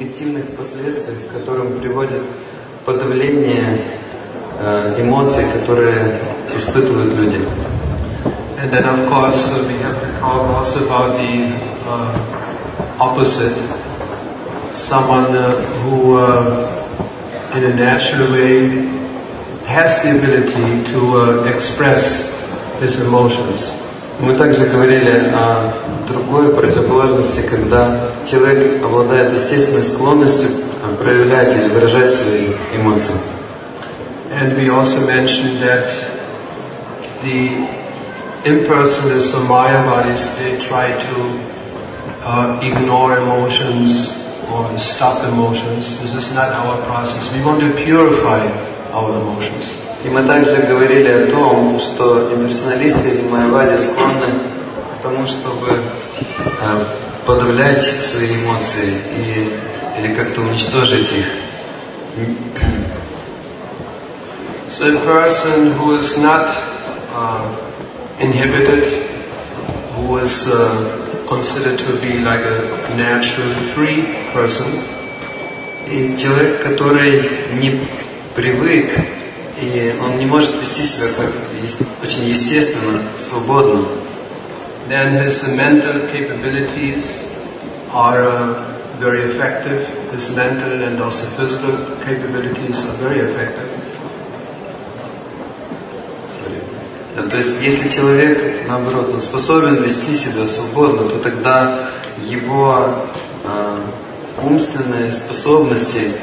негативных последствиях, к которым приводит подавление эмоций, которые испытывают люди. And then of course we have to talk also about the opposite. Someone who in a natural way has the ability to express his emotions. Мы также говорили о другой противоположности, когда человек обладает естественной склонностью проявлять или выражать свои эмоции. And we also mentioned that the impersonalists or Maya bodies, they try to ignore emotions or stop emotions. This is not our process. We want to purify our emotions. И мы также говорили о том, что имперсоналисты или майявади склонны к тому, чтобы подавлять свои эмоции или как-то уничтожить их. So a person who is not inhibited, who is considered to be like a natural free person, и человек, который не привык, и он не может вести себя как очень естественно, свободно, then his mental capabilities are very effective. His mental and also physical capabilities are very effective. То есть, если человек, наоборот, он способен вести себя свободно, то тогда его умственные способности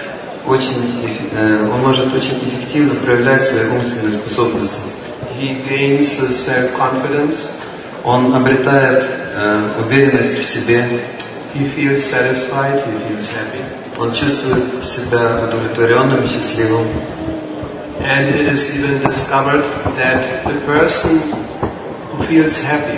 он может очень эффективно проявлять свои умственные способности. He gains self-confidence. Он обретает уверенность в себе. He feels satisfied. He feels happy. Он чувствует себя удовлетворенным и счастливым. And it is even discovered that the person who feels happy,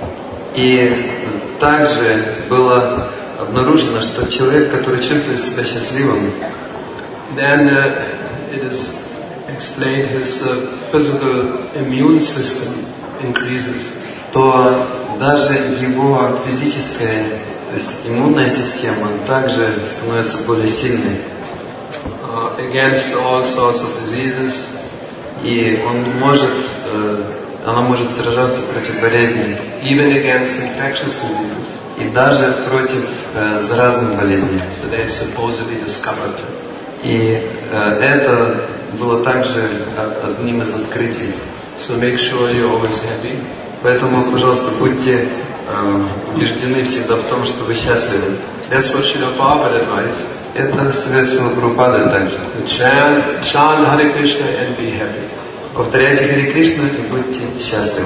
и также было обнаружено, что человек, который чувствует себя счастливым, then it is explained his physical immune system increases. То даже его физическая, то есть иммунная система также становится более сильной. Against all sorts of diseases. И она может сражаться против болезней. Even against infectious diseases. И даже против заразных болезней. So they supposedly discovered. И это было также одним из открытий. So make sure you're always happy. Поэтому, пожалуйста, будьте убеждены всегда в том, что вы счастливы. That's what Srila Prabhupada advised. Это совет Шрила Прабхупады также. Chant Hare Krishna and be happy. Повторяйте Харе Кришну и будьте счастливы.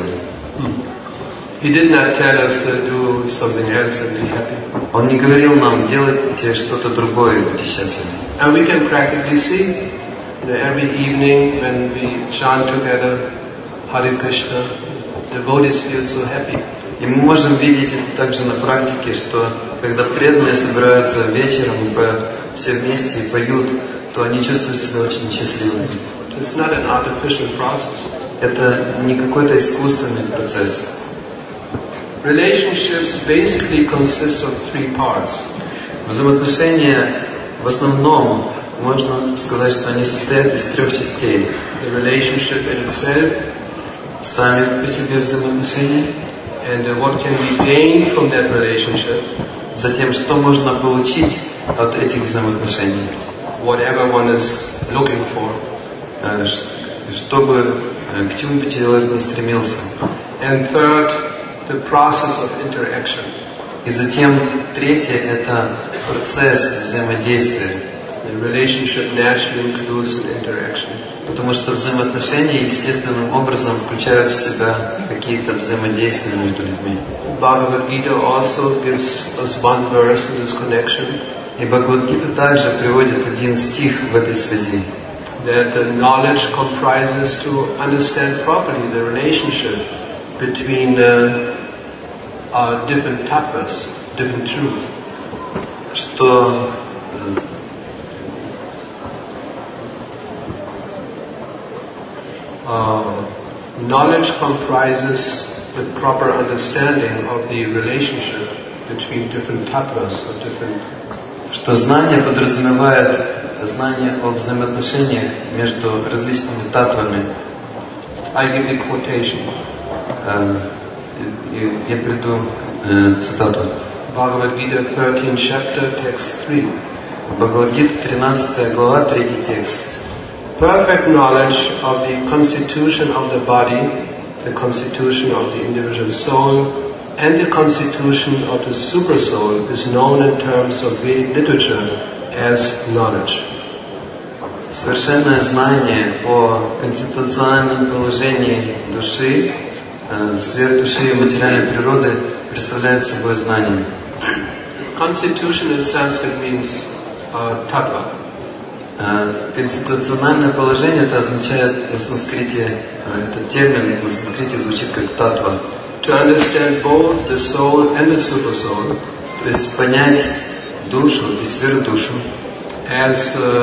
He did not tell us to do something else and be happy. Он не говорил нам, делайте что-то другое и будьте счастливы. And we can practically see, every evening when we chant together Hare Krishna, devotees feel so happy. И мы можем видеть это также на практике, что когда преданные собираются вечером и все вместе и поют, то они чувствуют себя очень счастливыми. It's not an artificial process. Это не какой-то искусственный процесс. Relationships basically consist of three parts. Взаимоотношения в основном можно сказать, что они состоят из трех частей. The relationship in itself. Сами по себе взаимоотношения. And what can be gained from that relationship? Затем, что можно получить от этих взаимоотношений? Whatever one is looking for. Чтобы к чему бы человек не стремился. And third, the process of interaction. И затем третье – это процесс взаимодействия. The relationship naturally includes an interaction. Потому что взаимоотношения естественным образом включают в себя какие-то взаимодействия между людьми. Bhagavad Gita also gives us one verse in this connection. И Бхагавад-гита также приводит один стих в этой связи. That the knowledge comprises to understand properly the relationship between different tattvas, different truths. Что knowledge comprises the proper understanding of the relationship between different tattvas or different что знание подразумевает знание о взаимоотношениях между различными татвами. I give the quotation. Я приду цитату. Bhagavad Gita 13 chapter, text 3. Бхагавад-гита, 13 глава, 3 текст. Perfect knowledge of the constitution of the body, the constitution of the individual soul, and the constitution of the supersoul is known in terms of Vedic literature as knowledge. Совершенное знание о конституциональном положении души, сверхдуши и материальной природы представляет собой знание. Constitution in Sanskrit means tattva. Конституциональное положение это означает на санскрите, этот термин на санскрите звучит как татва. To understand both the soul and the supersoul, то есть понять душу и сверхдушу as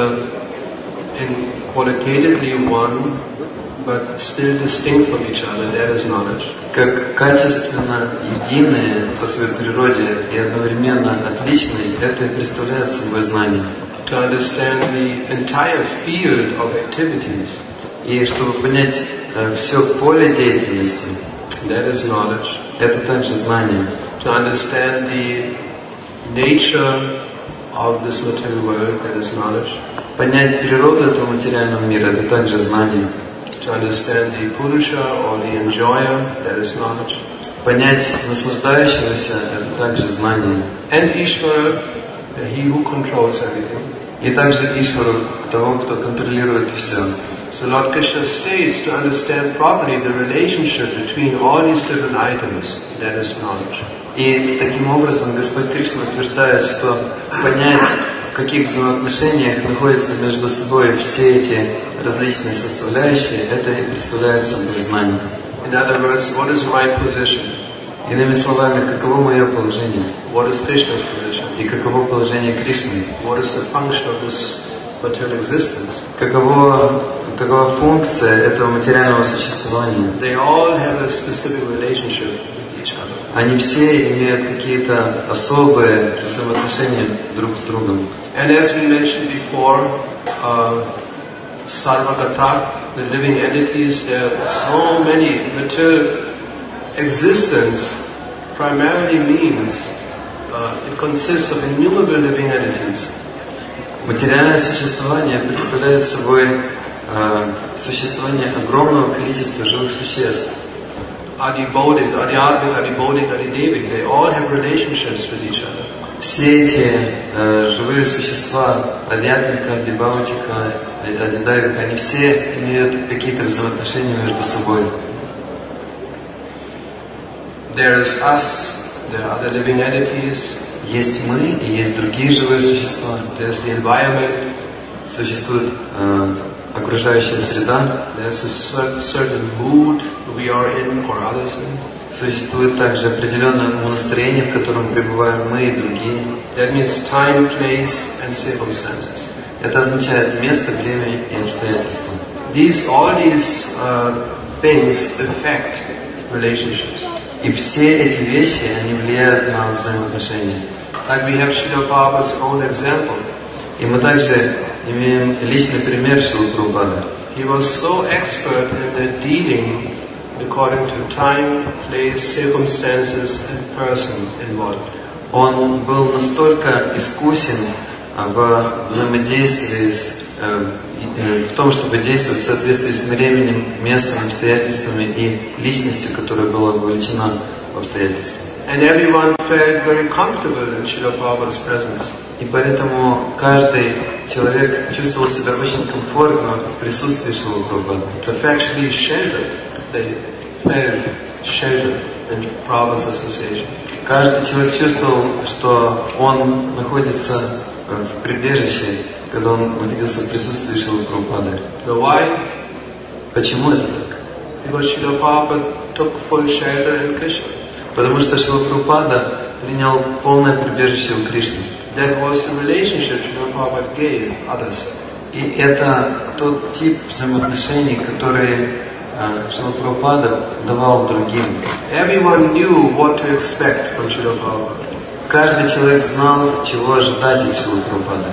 in qualitatively one, but still distinct from each other, that is knowledge. Как качественно единые по своей природе и одновременно отличные, это и представляет собой знание. To understand the entire field of activities, и чтобы понять все поле деятельности, that is knowledge. Это также знание. To understand the nature of this material world, that is knowledge. Понять природу этого материального мира, это также знание. To understand the Purusha or the enjoyer, that is knowledge. Понять наслаждающегося, это также знание. And Ishvara, he who controls everything. И также Ишвару, того, кто контролирует все. So Lord Krishna states, to understand properly the relationship between all these different items, that is knowledge. И таким образом Господь Кришна утверждает, что понять, в каких взаимоотношениях находятся между собой все эти различные составляющие, это и представляет собой знание. In other words, what is my position? Иными словами, каково мое положение? What is Krishna's position? И каково положение Кришны? What is the function of this material existence? Какова функция этого материального существования? They all have a specific relationship with each other. Они все имеют какие-то особые взаимоотношения друг с другом. And as we mentioned before, Sarvagata, the living entities, there are so many. Material existence primarily means it consists of innumerable living entities. Материальное существование представляет собой существование огромного количества живых существ. Adibodic, Adhyatmic, Adibodic, Adidevic, they all have relationships with each other. Все эти живые существа, Адьятмика, Адибаутика, Адидавика, они все имеют какие-то взаимоотношения между собой. There is us, there are other living entities. Есть мы и есть другие живые существа. There's the environment. Существует окружающая среда. There's a certain mood we are in or others in. Существует также определенное настроение, в котором пребываем мы и другие. That means time, place, and circumstances. Это означает место, время и обстоятельства. All these things affect relationships. И все эти вещи, они влияют на взаимоотношения. Like we have Srila Prabhupada's own example. И мы также имеем личный пример Шрилы Прабхупады. He was so expert in the dealing according to time, place, circumstances, and persons involved. Он был настолько искусен в взаимодействии в том, чтобы действовать в соответствии с временем, местом, обстоятельствами и личностью, которая была вовлечена в обстоятельства. And everyone felt very comfortable in Srila Prabhupada's presence. И поэтому каждый человек чувствовал себя очень комфортно в присутствии Шрилы Прабхупады. Perfectly sheltered. They felt sheltered in Prabhupada's association. Каждый человек чувствовал, что он находится в прибежище, когда он находился в присутствии Шрилы Прабхупады. So why? Почему это так? Because Srila Prabhupada took full shelter in Krishna. Потому что Шрила Прабхупада принял полное прибежище у Кришны. That was the relationship Srila Prabhupada gave others. И это тот тип взаимоотношений, которые Шрила Прабхупада давал другим. Everyone knew what to expect from Srila Prabhupada. каждый человек знал, чего ожидать от Шрилы Прабхупады.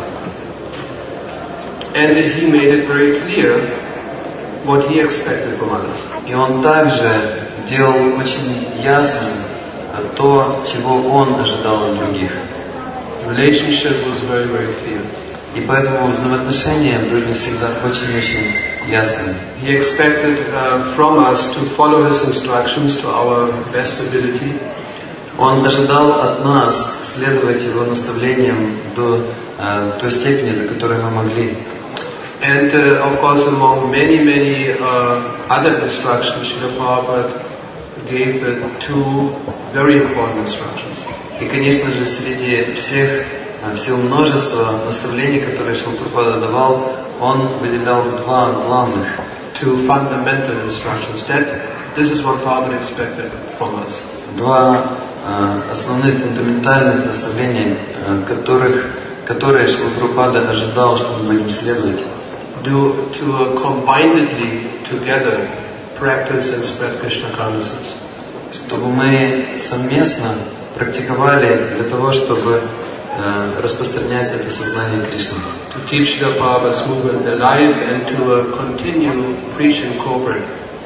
And he made it very clear what he expected from others. И он также делал очень ясным то, чего он ожидал от других. Relationship was very, very clear. И поэтому взаимоотношения были всегда очень-очень ясными. He expected from us to follow his instructions to our best ability. Он ожидал от нас следовать его наставлениям до той степени, до которой мы могли. And of course, among many other instructions, Srila Prabhupada gave two very important instructions. И, конечно же, среди всего множества наставлений, которые Шрила Прабхупада давал, он выделял два главных. Two fundamental instructions. This is what Prabhupada expected from us. Два основных фундаментальных наставления, которые Шрила Прабхупада ожидал, что мы будем следовать. To combinedly together practice and spread Krishna consciousness. Чтобы мы совместно практиковали для того, чтобы распространять это сознание Кришны. To keep Srila Prabhupada's movement alive and to continue preaching corporate.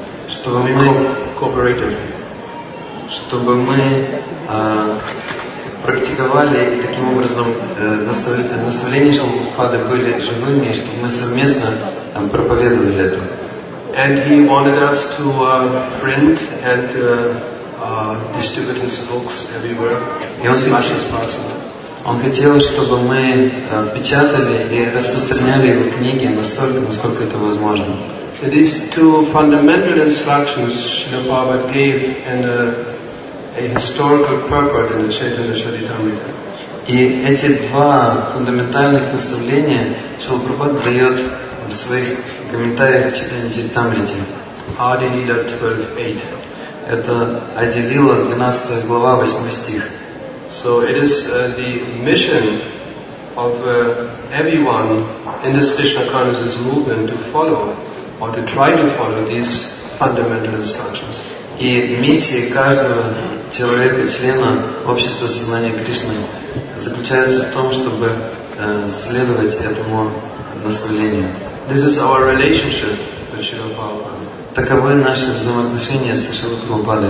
Чтобы мы практиковали и таким образом наставления Шрилы Прабхупады были живыми, и чтобы мы совместно проповедовали это. And he wanted us to print and distribute his books everywhere as much as possible. Он хотел, чтобы мы печатали и распространяли его книги настолько, насколько это возможно. These two fundamental instructions Srila Prabhupada gave in a historical purport in the Chaitanya Charitamrita. И эти два фундаментальных наставления Шрила Прабхупада дает в своих комментариях к Chaitanya Charitamrite. Adi Lila 12:8. Это Ади Лила, 12 глава, 8 стих. So it is the mission of everyone in this Krishna consciousness movement to follow or to try to follow these fundamental instructions. И миссия каждого человека, члена общества сознания Кришны, заключается в том, чтобы следовать этому наставлению. This is our relationship with Srila Prabhupada. Таковы наши взаимоотношения с Шрилой Прабхупадой.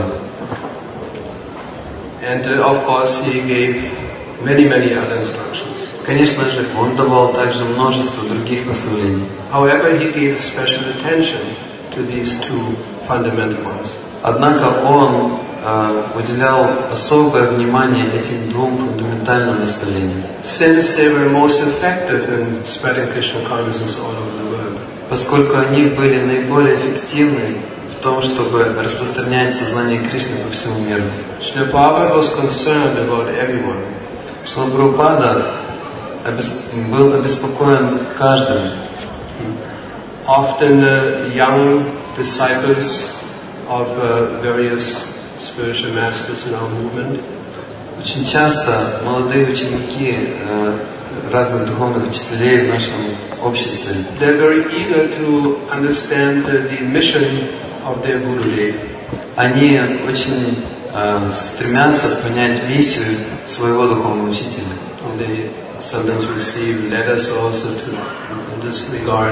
And of course he gave many other instructions. Конечно же, он давал также множество других наставлений. However, he gave special attention to these two fundamental ones. Однако он уделял особое внимание этим двум фундаментальным наставлениям. Since they were most effective in spreading Krishna consciousness all over the world. Поскольку они были наиболее эффективны в том, чтобы распространять сознание Кришны по всему миру. Srila Prabhupada was concerned about everyone. Шрила Прабхупада был обеспокоен каждым. Often young disciples of various spiritual masters in our movement. Очень часто молодые ученики разных духовных учителей в нашем обществе. They're very eager to understand the mission of their Gurudev. Они очень стремятся понять миссию своего духовного учителя. And they sometimes receive letters also in this regard.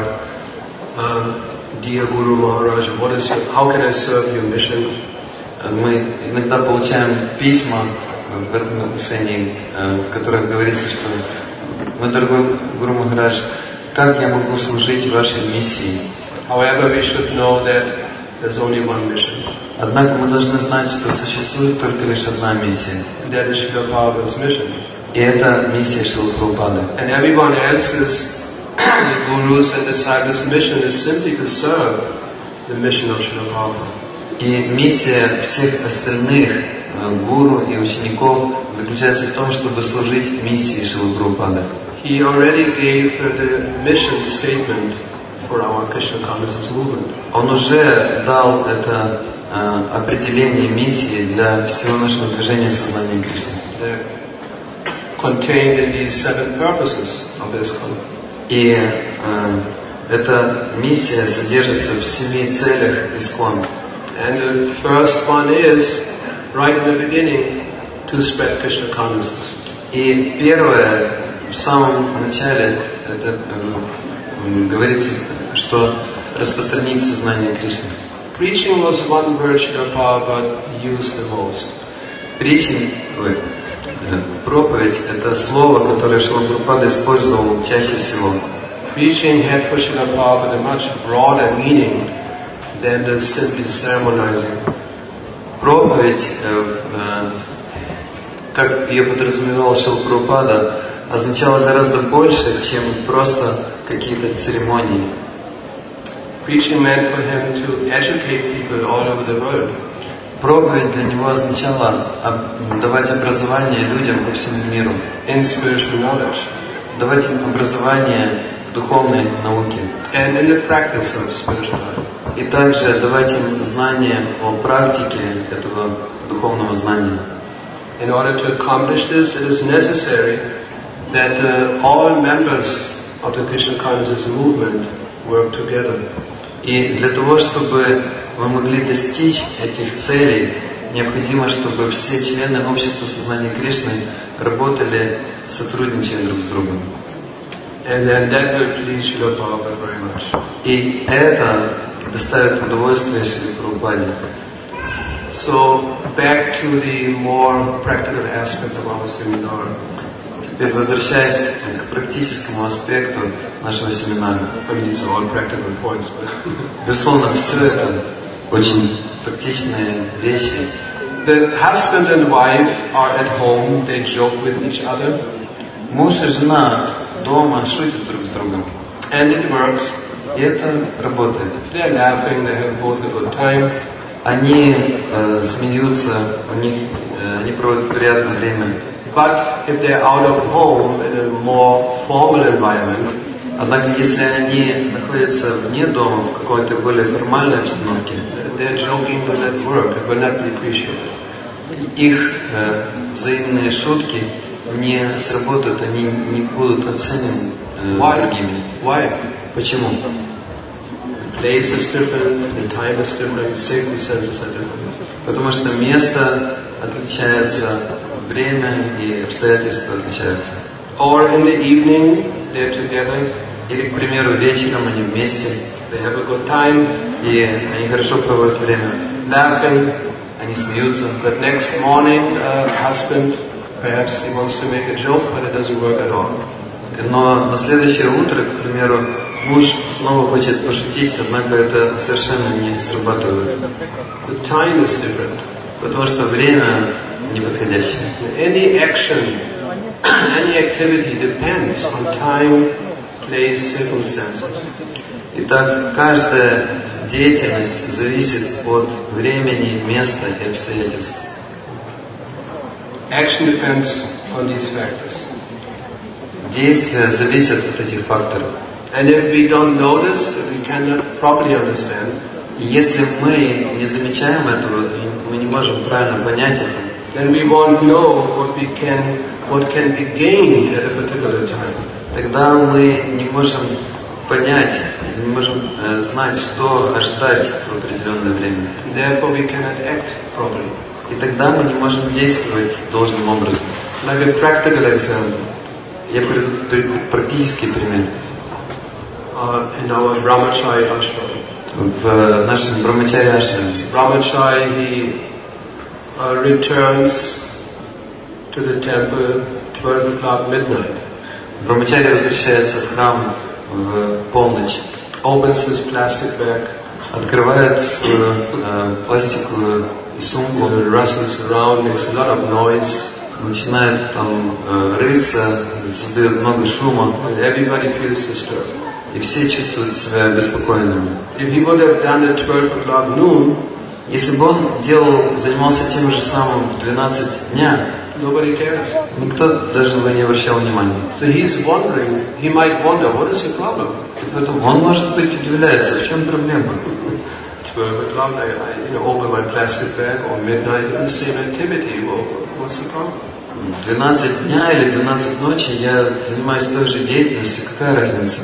Dear Guru Maharaj, how can I serve your mission? Мы иногда получаем письма в этом отношении, в которых говорится, что мой дорогой Гуру Махарадж, как я могу служить вашей миссии? However, we should know that there's only one mission. Однако мы должны знать, что существует только лишь одна миссия. That is Srila Prabhupada's mission. И это миссия Шрилы Прабхупады. And everyone else's, the Gurus and disciples' mission is simply to serve the mission of Srila Prabhupada. И миссия всех остальных гуру и учеников заключается в том, чтобы служить миссии Шрилы Прабхупады. He already gave the mission statement for our Krishna consciousness movement. Он уже дал это определение миссии для всего нашего движения сознания Кришны. Contained in these 7 purposes of ISKCON. И эта миссия содержится в 7 целях ISKCON. And the first one is, right in the beginning, to to spread Krishna consciousness. И первое, в самом начале, это говорится, что распространить сознание Кришны. Preaching was one word Srila Prabhupada used the most. Проповедь – это слово, которое Шрила Прабхупада использовал чаще всего. Preaching had for Srila Prabhupada a much broader meaning than the simply sermonizing. Проповедь, как ее подразумевал Шрила Прабхупада, означала гораздо больше, чем просто какие-то церемонии. Preaching meant for him to educate people all over the world. Проповедь для него означала давать образование людям по всему миру. In spiritual knowledge. Давать им образование в духовной науке. And in the practice of spiritual knowledge. И также давать им знания о практике этого духовного знания. In order to accomplish this, it is necessary that all members of the Krishna consciousness movement work together. И для того, чтобы мы могли достичь этих целей, необходимо, чтобы все члены общества сознания Кришны работали, сотрудничали друг с другом. And then that will please Srila Prabhupada very much. И это доставит удовольствие Шриле Прабхупаде. So back to the more practical aspect of our seminar. Теперь возвращаясь к практическому аспекту нашего семинара. I mean, these are all practical points. Безусловно, все это очень практичные вещи. The husband and wife are at home, they joke with each other. Муж и жена дома шутят друг с другом. And it works. И это работает. They're laughing, they have both a good time. Они смеются, они проводят приятное время. But if they're out of home in a more formal environment, однако, если они находятся вне дома, в какой-то более формальной обстановке, their joking will not work, it will not be appreciated. Их взаимные шутки не сработают, они не будут оценены другими. Why? Почему? The place is different, the time is different, circumstances are different. Потому что место отличается, время и обстоятельства отличаются. Or in the evening, they're together. Или, к примеру, вечером они вместе. They have a good time. И они хорошо проводят время. Laughing. Они смеются. But next morning, husband, perhaps he wants to make a joke, but it doesn't work at all. Но на следующее утро, к примеру, муж снова хочет пошутить, однако это совершенно не срабатывает. The time is different. Потому что время неподходящее. Any action, any activity depends on time, place, circumstances. Итак, каждая деятельность зависит от времени, места и обстоятельств. Action depends on these factors. Действия зависят от этих факторов. And if we don't notice, if we cannot properly understand, и если мы не замечаем этого, мы не можем правильно понять это, then we won't know what can be gained at a particular time. Тогда мы не можем понять, не можем знать, что ожидать в определенное время. Therefore we cannot act properly. И тогда мы не можем действовать должным образом. Like a practical example. Я практический пример. In our Brahmachari ashram. В нашем Брахмачари ашраме. Brahmachari, he returns to the temple 12 o'clock midnight. Брахмачари возвращается в храм в полночь. Opens his plastic bag. Открывает свою пластиковую сумку. Rustles around, makes a lot of noise. Начинает там рыться, создает много шума. And everybody feels disturbed. И все чувствуют себя беспокойными. If he would have done at 12 o'clock noon, если бы он занимался тем же самым в 12 дня, nobody cares. Никто даже бы не обращал внимания. So he's wondering, he might wonder, what is the problem? Он, может быть, удивляется, в чем проблема? 12 o'clock, I open my plastic bag, or midnight, the same activity. Well, what's the problem? 12 дня или 12 ночи я занимаюсь той же деятельностью, какая разница?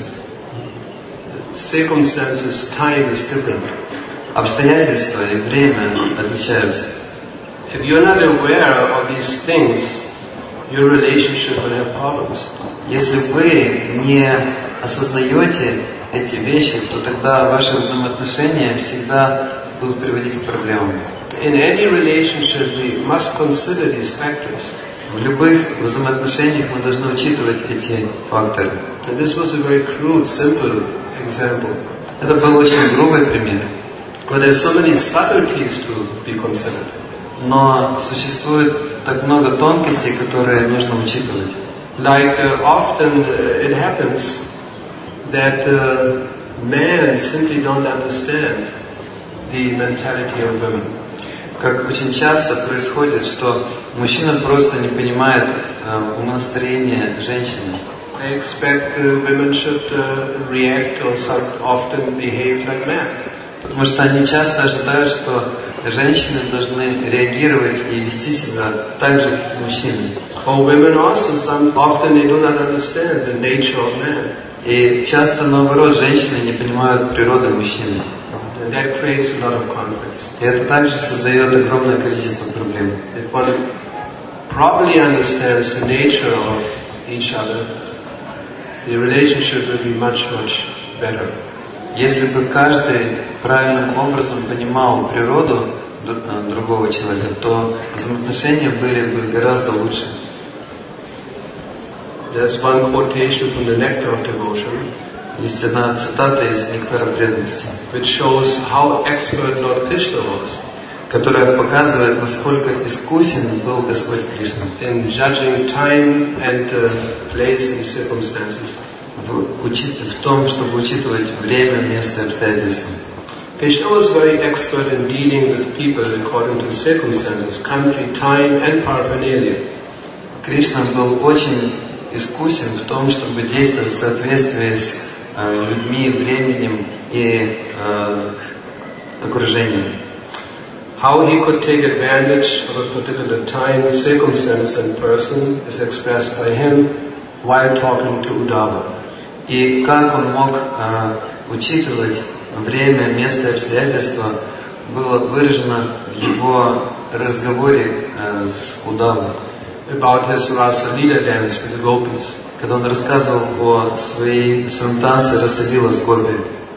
Circumstances, time is different. Обстоятельства и время отличаются. if you're not aware of these things, your relationship will have problems. Если вы не осознаете эти вещи, то тогда ваши взаимоотношения всегда будут приводить к проблемам. In any relationship, we must consider these factors. В любых взаимоотношениях мы должны учитывать эти факторы. And this was a very crude, simple example. Это был очень грубый пример. But there's so many subtleties to be considered. Но существует так много тонкостей, которые нужно учитывать. Like often it happens that men simply don't understand the mentality of women. Как очень часто происходит, что мужчина просто не понимает умонастроение женщины. They expect women should react or often behave like men. Потому что они часто ожидают, что женщины должны реагировать и вести себя так же, как и мужчины. Or women also, often they do not understand the nature of man. И часто, наоборот, женщины не понимают природы мужчины. And that creates a lot of conflicts. И это также создает огромное количество проблем. If one properly understands the nature of each other, the relationship will be much, much better. Если бы каждый правильным образом понимал природу другого человека, то взаимоотношения были бы гораздо лучше. There's one quotation from the Nectar of Devotion, Есть одна цитата из «Нектара преданности», which shows how expert Lord Krishna was которая показывает, насколько искусен был Господь Кришна in judging time and place and circumstances. в том, чтобы учитывать время, место и обстоятельства. Krishna was very expert in dealing with people according to circumstances, country, time and paraphernalia. Кришна был очень искусен в том, чтобы действовать в соответствии с людьми, временем и окружением. How he could take advantage of a particular time, circumstance and person is expressed by him while talking to Uddhava. И как он мог учитывать время, место и обстоятельства, было выражено в его разговоре с Уддавой. About his Rasa Leela dance with the gopis. Когда он рассказывал о своем танце Расалила с гопи.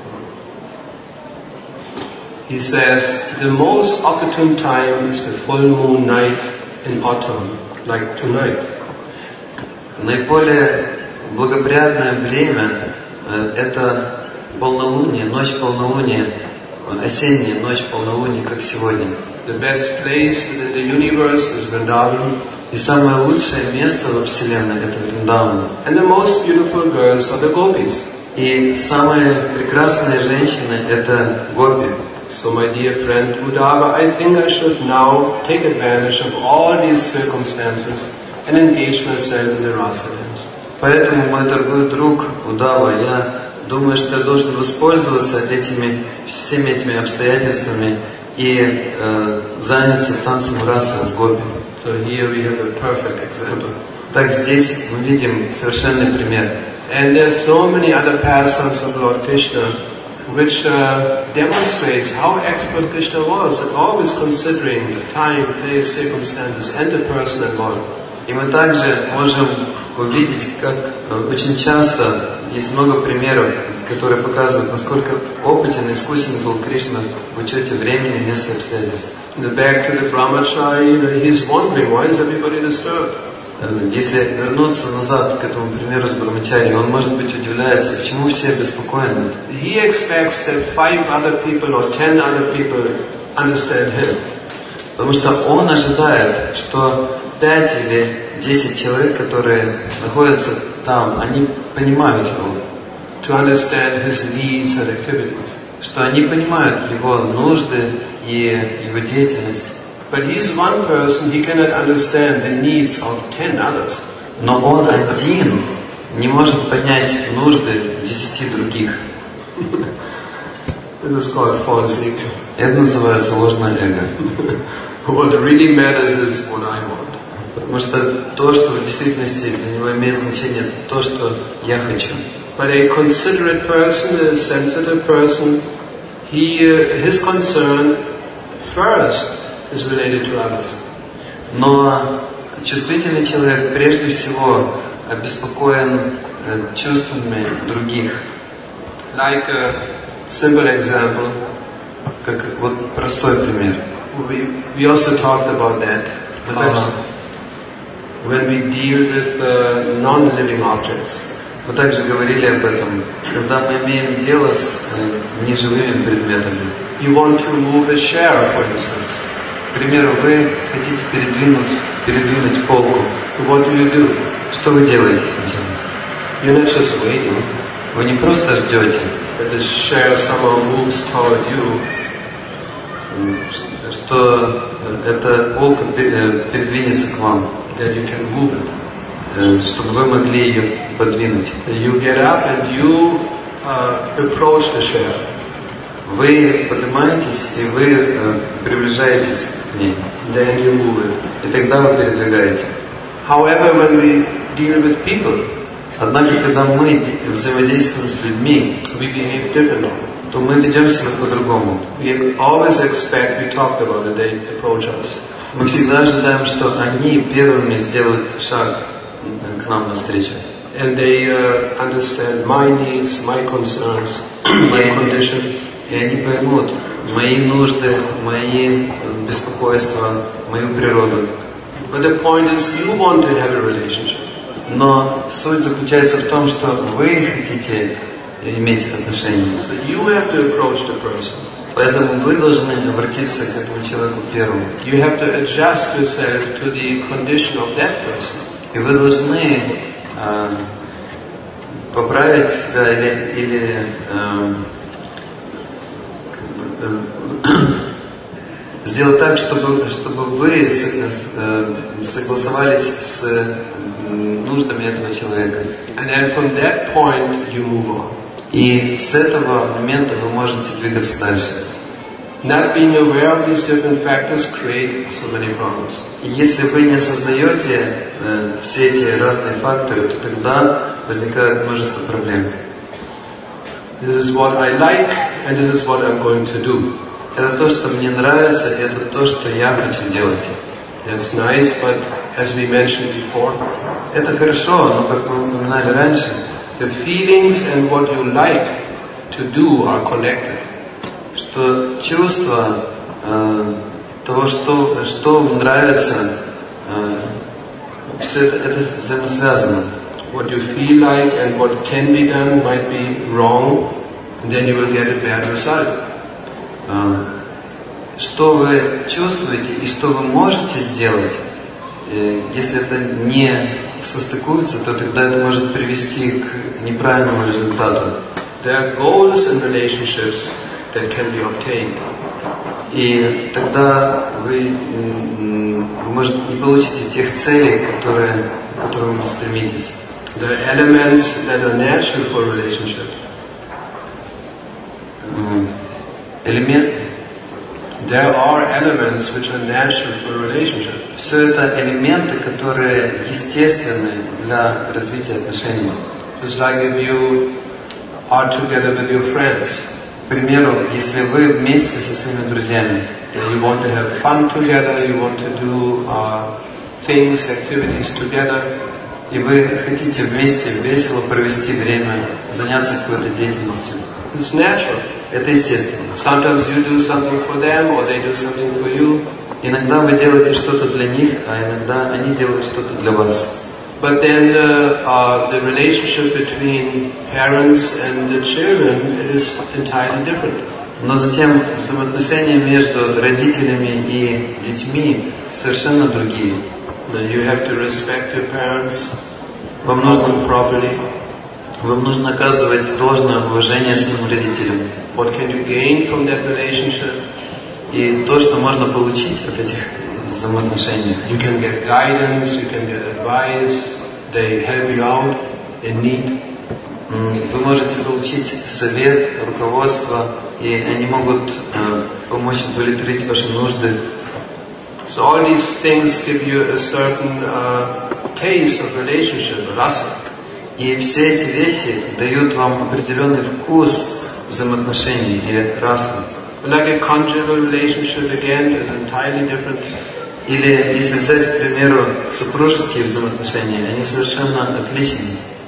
He says, the most opportune time is the full moon night in autumn, like tonight. Наиболее благоприятное время это полнолуние, ночь полнолуния, осенняя ночь полнолуния, как сегодня. The best place within the universe is Vrindavan. И самое лучшее место во Вселенной это Вриндаван. And the most beautiful girls are the gopis. И самые прекрасные женщины это гопи. So my dear friend Uddhava, I think I should now take advantage of all these circumstances and engage myself in the rasa dance. Поэтому, мой дорогой друг Уддава, я думаю, что я должен воспользоваться всеми этими обстоятельствами и заняться танцем раса с гопи. So here we have a perfect example. Так здесь мы видим совершенный пример. And there's so many other pastimes of Lord Krishna which demonstrates how expert Krishna was at always considering the time, place, circumstances and the person involved. И мы также можем увидеть, как очень часто есть много примеров, которые показывают, насколько опытен и искусен был Кришна в учете времени, места и обстоятельств. Back to the brahmachari, he's wondering why is everybody disturbed. Если вернуться назад к этому примеру с Брамачари, он, может быть, удивляется, почему все обеспокоены. He expects that 5 other people or 10 other people understand him. Потому что он ожидает, что 5 или 10 человек, которые находятся там, они понимают его. To understand his needs and activities. Что они понимают его нужды и его деятельность. But he's one person, he cannot understand the needs of 10 others. Но он один не может понять нужды 10 других. This is called false ego. Это называется ложное эго. What really matters is what I want. Потому что то, что в действительности для него имеет значение, то, что я хочу. But a considerate person, a sensitive person, his concern first is related to others. Но чувствительный человек прежде всего обеспокоен чувствами других. Like a simple example, Как вот простой пример. we also talked about that. When we deal with non-living objects. Мы также говорили об этом, когда мы имеем дело с неживыми предметами. You want to move a chair, for instance. К примеру, вы хотите передвинуть полку. What do? Что вы делаете сначала? You're not just waiting, Вы не просто ждете, but the chair somehow moves toward you. что эта полка передвинется к вам, That you can move it. чтобы вы могли ее подвинуть. You get up and you approach the chair. Вы поднимаетесь и вы приближаетесь к ней. Then you move it. И тогда вы передвигаете. However, when we deal with people, Однако, когда мы взаимодействуем с людьми, we behave differently. то мы ведем себя по-другому. We always expect, we talked about it, they approach us. Мы всегда ожидаем, что они первыми сделают шаг к нам навстречу. And they understand my needs, my concerns, my condition. И они поймут мои нужды, мои беспокойства, мою природу. But the point is, you want to have a relationship. Но суть заключается в том, что вы хотите иметь отношения. So you have to approach the person. Поэтому вы должны обратиться к этому человеку первым. You have to adjust yourself to the condition of that person. И вы должны поправить себя или сделать так, чтобы вы согласовались с нуждами этого человека. And then from that point, you move on. И с этого момента вы можете двигаться дальше. Not being aware of these different factors create so many problems. И если вы не осознаете все эти разные факторы, то тогда возникает множество проблем. This is what I like, and this is what I'm going to do. Это то, что мне нравится, и это то, что я хочу делать. That's nice, but as we mentioned before, Это хорошо, но как мы упоминали раньше, the feelings and what you like to do are connected. что чувство того, что вам нравится, все это взаимосвязано. What you feel like and what can be done might be wrong, and then you will get a bad result. Что вы чувствуете и что вы можете сделать, если это не состыкуется, то тогда это может привести к неправильному результату. There are goals in relationships that can be obtained. И тогда вы, может, не получите тех целей, к которым вы стремитесь. There are elements that are natural for relationship. There are elements which are natural for relationship. Все это элементы, которые естественны для развития отношений. It's like if you are together with your friends. К примеру, если вы вместе со своими друзьями, you want to have fun together, you want to do things, activities together. И вы хотите вместе весело провести время, заняться какой-то деятельностью. It's natural. Это естественно. Sometimes you do something for them, or they do something for you. Иногда вы делаете что-то для них, а иногда они делают что-то для вас. But then the relationship between parents and the children is entirely different. Но затем взаимоотношения между родителями и детьми совершенно другие. You have to respect your parents. Вам нужно оказывать должное уважение своим родителям. What can you gain from that relationship? И то, что можно получить от этих взаимоотношений. You can get guidance, you can get advice, they help you out in need. Вы можете получить совет, руководство, и они могут помочь удовлетворить ваши нужды. So all these things give you a certain taste of relationship, rasa. И все эти вещи дают вам определенный вкус взаимоотношений или расу. Like a conjugal relationship again is entirely different. Или если взять, к примеру, супружеские взаимоотношения, они совершенно отличны.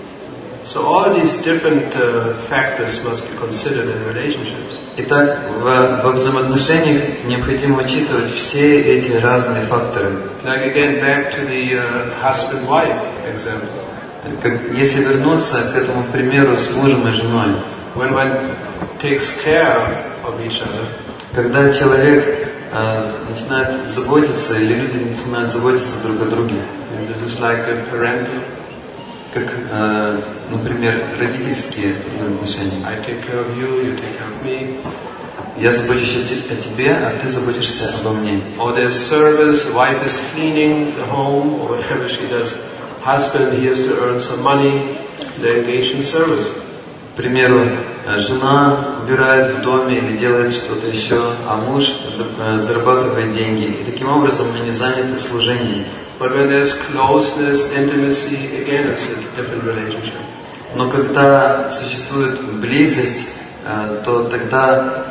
So all these different factors must be considered in relationships. Итак, во взаимоотношениях необходимо учитывать все эти разные факторы. Like again, back to the husband-wife example. Если вернуться к этому примеру с мужем и женой, when one takes care of each other, когда человек начинает заботиться, или люди начинают заботиться друг о друге, this is like a parental, как, например, родительские взаимоотношения. I take care of you, you take care of me. Я забочусь о тебе, а ты заботишься обо мне. Or there's service, wife is cleaning the home, or whatever she does. Husband, he has to earn some money, they engage in service. К примеру, жена убирает в доме или делает что-то еще, а муж зарабатывает деньги. И таким образом они заняты в служении. But when there's closeness, intimacy, again it's a different relationship. Но когда существует близость, то тогда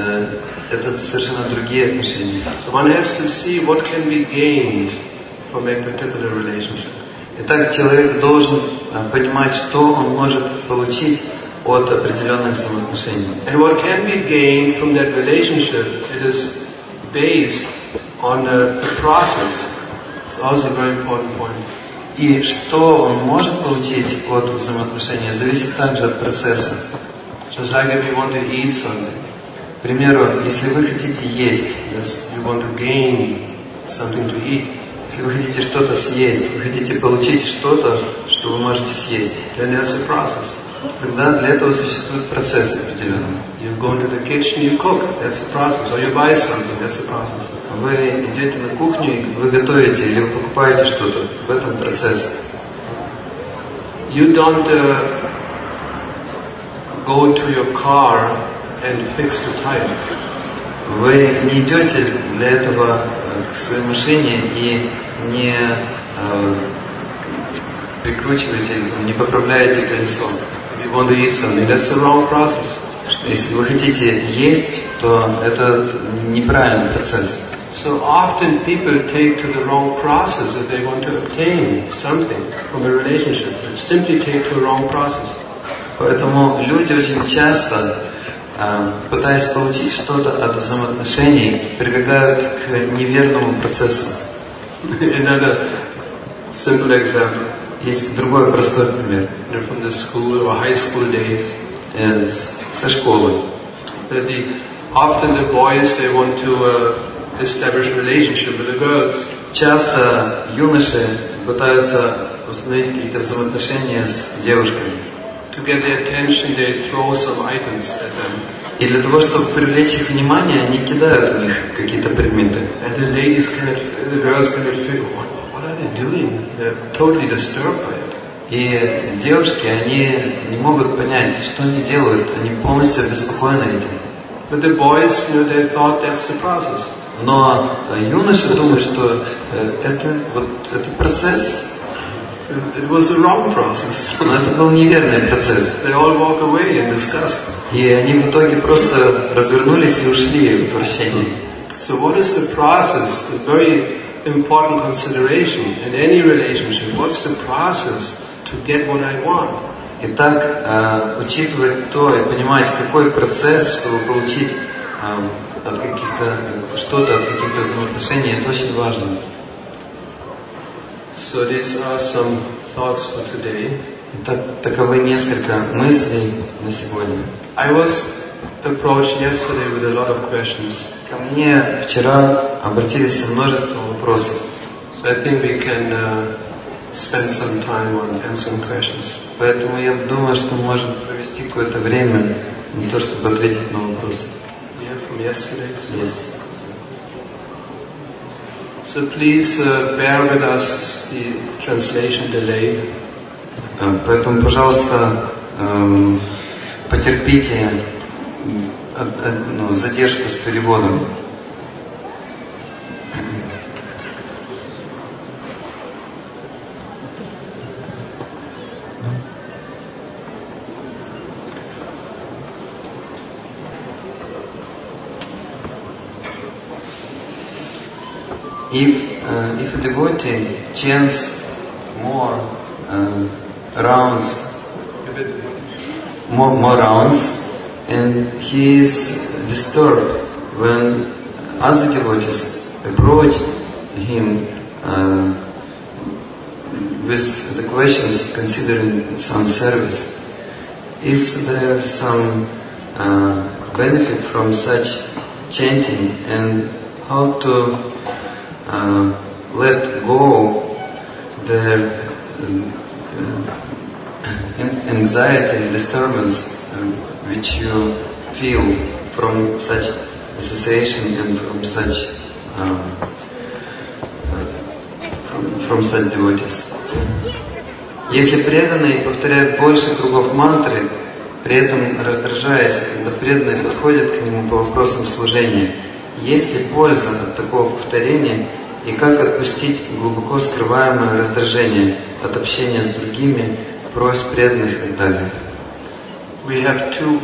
это совершенно другие отношения. So one has to see what can be gained from a particular relationship. Итак, человек должен понимать, что он может получить от определенных взаимоотношений. And what can be gained from that relationship, it is based on the process. It's also a very important point. И что он может получить от взаимоотношений, зависит также от процесса. Just like if you want to eat something. К примеру, если вы хотите есть, Yes, you want to gain something to eat. если вы хотите что-то съесть, вы хотите получить что-то, что вы можете съесть, Then there's a process. тогда для этого существует процесс определенный. You go into the kitchen, you cook. That's the process. Or you buy something. That's the process. Вы идете на кухню, и вы готовите или вы покупаете что-то. В этом процесс. You don't go to your car and fix the tire. Вы не идете для этого к своей машине и не прикручиваете, не поправляете колесо. If you want to eat something, that's the wrong process. Если вы хотите есть, то это неправильный процесс. So often people take to the wrong process if they want to obtain something from a relationship. They simply take to a wrong process. Поэтому люди очень часто, пытаясь получить что-то от взаимоотношений, прибегают к неверному процессу. Another simple example. Есть другой простой пример. From the school or high school days. Со школы. Often the boys, they want to establish a relationship with the girls. Часто юноши пытаются установить какие-то взаимоотношения с девушками. To get their attention, they throw some items at them. И для того, чтобы привлечь их внимание, они кидают в них какие-то предметы. And the girls cannot figure, what are they doing? They're totally disturbed by it. И девушки, они не могут понять, что они делают, они полностью обеспокоены этим. But the boys, they thought that's the process. Но юноши думают, что это процесс. It was the wrong process. Но это был неверный процесс. They all walk away in disgust. И они в итоге просто развернулись и ушли в отвращении. So what is the process? The very important consideration in any relationship. What's the process to get what I want? Итак, учитывать то и понимать, какой процесс, чтобы получить что-то от каких-то взаимоотношений, это очень важно. So these are some thoughts for today. Итак, таковы несколько мыслей на сегодня. I was approached yesterday with a lot of questions. Ко мне вчера обратились со множеством вопросов. So I think we can spend some time on answering questions. Поэтому я думаю, что можем провести какое-то время на то, чтобы ответить на вопросы. Yeah, from yesterday. Yes. So please bear with us the translation delay. Поэтому, пожалуйста, потерпите задержку с переводом. If a devotee chants more rounds, and he is disturbed when other devotees approach him with the questions considering some service. Is there some benefit from such chanting, and how to let go their anxiety and disturbance which you feel from such association and from such devotees? Если преданный повторяет больше кругов мантры, при этом раздражаясь, когда преданные подходят к нему по вопросам служения, есть ли польза от такого повторения и как отпустить глубоко скрываемое раздражение от общения с другими, просьб преданных и так далее? We have two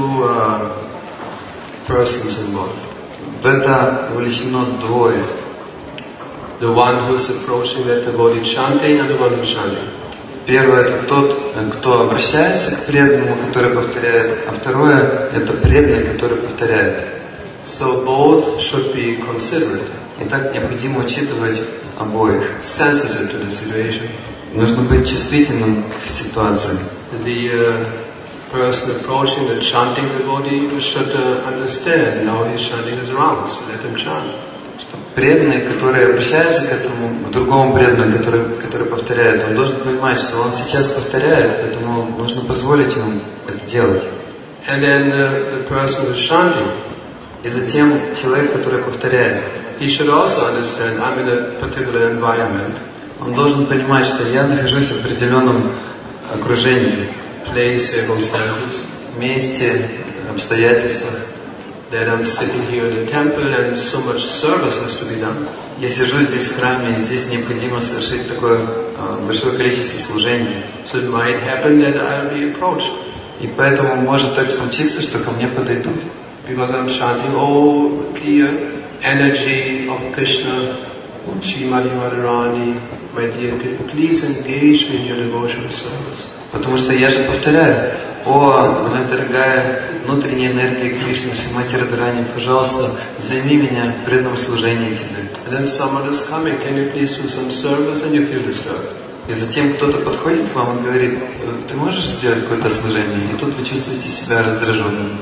persons involved. В это вовлечено двое. The one who is approaching that devotee chanting and the one who is chanting. Первое – это тот, кто обращается к преданному, который повторяет, а второе – это преданный, который повторяет. So both should be considerate. Итак, необходимо учитывать обоих. Sensitive to the situation. Нужно быть чувствительным к ситуации. The person approaching the chanting devotee should understand now he's chanting his rounds, so let him chant. Преданный, который обращается к этому другому преданному, который повторяет, он должен понимать, что он сейчас повторяет, поэтому нужно позволить ему это делать. And then the person who's chanting, и затем человек, который повторяет, he should also understand I'm in a particular environment. Он должен понимать, что я нахожусь в определенном окружении, place, circumstances, месте, обстоятельствах. That I'm sitting here in the temple and so much service has to be done. Я сижу здесь в храме, и здесь необходимо совершить такое большое количество служений. So it might happen that I'll be approached. И поэтому может так случиться, что ко мне подойдут. Because I'm chanting, oh, the energy of Krishna, Srimati Radharani, my dear, please engage me in your devotional service. Потому что я же повторяю, о, моя дорогая внутренняя энергия Кришны, Шримати Радхарани, пожалуйста, займи меня в преданном служении к тебе. And then someone is coming, can you please do some service, and you feel disturbed. И затем кто-то подходит к вам и говорит, ты можешь сделать какое-то служение? И тут вы чувствуете себя раздраженным.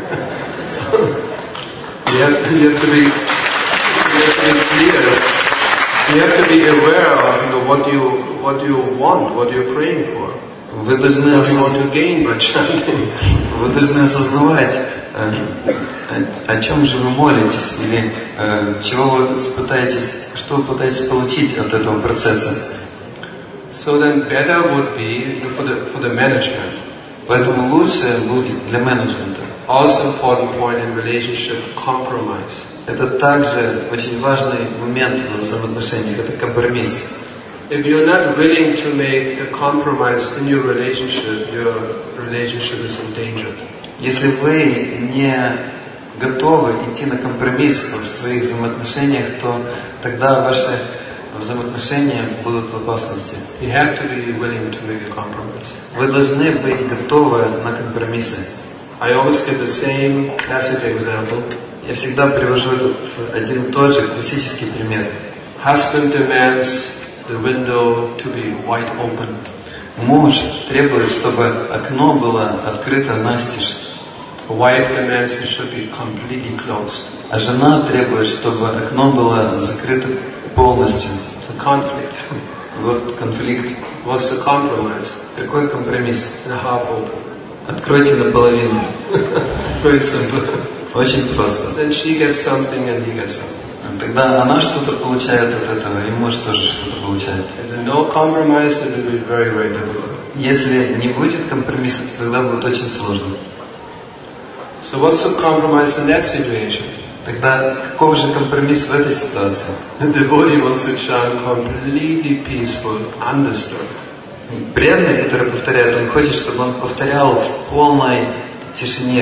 You have to be clear. You have to be aware of what you want, what you're praying for. Вы должны осознавать, о чем же вы молитесь, или чего вы пытаетесь, что вы пытаетесь получить от этого процесса. So then better would be for the management. Поэтому лучше будет для менеджмента. Also important point in relationship, compromise. Это также очень важный момент в взаимоотношениях, это компромисс. If you're not willing to make a compromise in your relationship is endangered. Если вы не готовы идти на компромисс в своих взаимоотношениях, то тогда ваши взаимоотношения будут в опасности. You have to be willing to make a compromise. Вы должны быть готовы на компромиссы. I always give the same classic example. Я всегда привожу один и тот же классический пример. Husband demands the window to be wide open. Муж требует, чтобы окно было открыто настежь. Wife demands it should be completely closed. А жена требует, чтобы окно было закрыто полностью. The conflict. Вот конфликт. What's the compromise? Какой компромисс? The half open. Откройте наполовину. Very simple. Очень просто. Then she gets something and he gets something. Тогда она что-то получает от этого, и муж тоже что-то получает. No compromise, it will be very, very difficult. Если не будет компромисса, тогда будет очень сложно. So what's the compromise in that situation? Тогда каков же компромисс в этой ситуации? The devotee wants to chant completely peaceful, undisturbed. Преданный, который повторяет, он хочет, чтобы он повторял в полной тишине,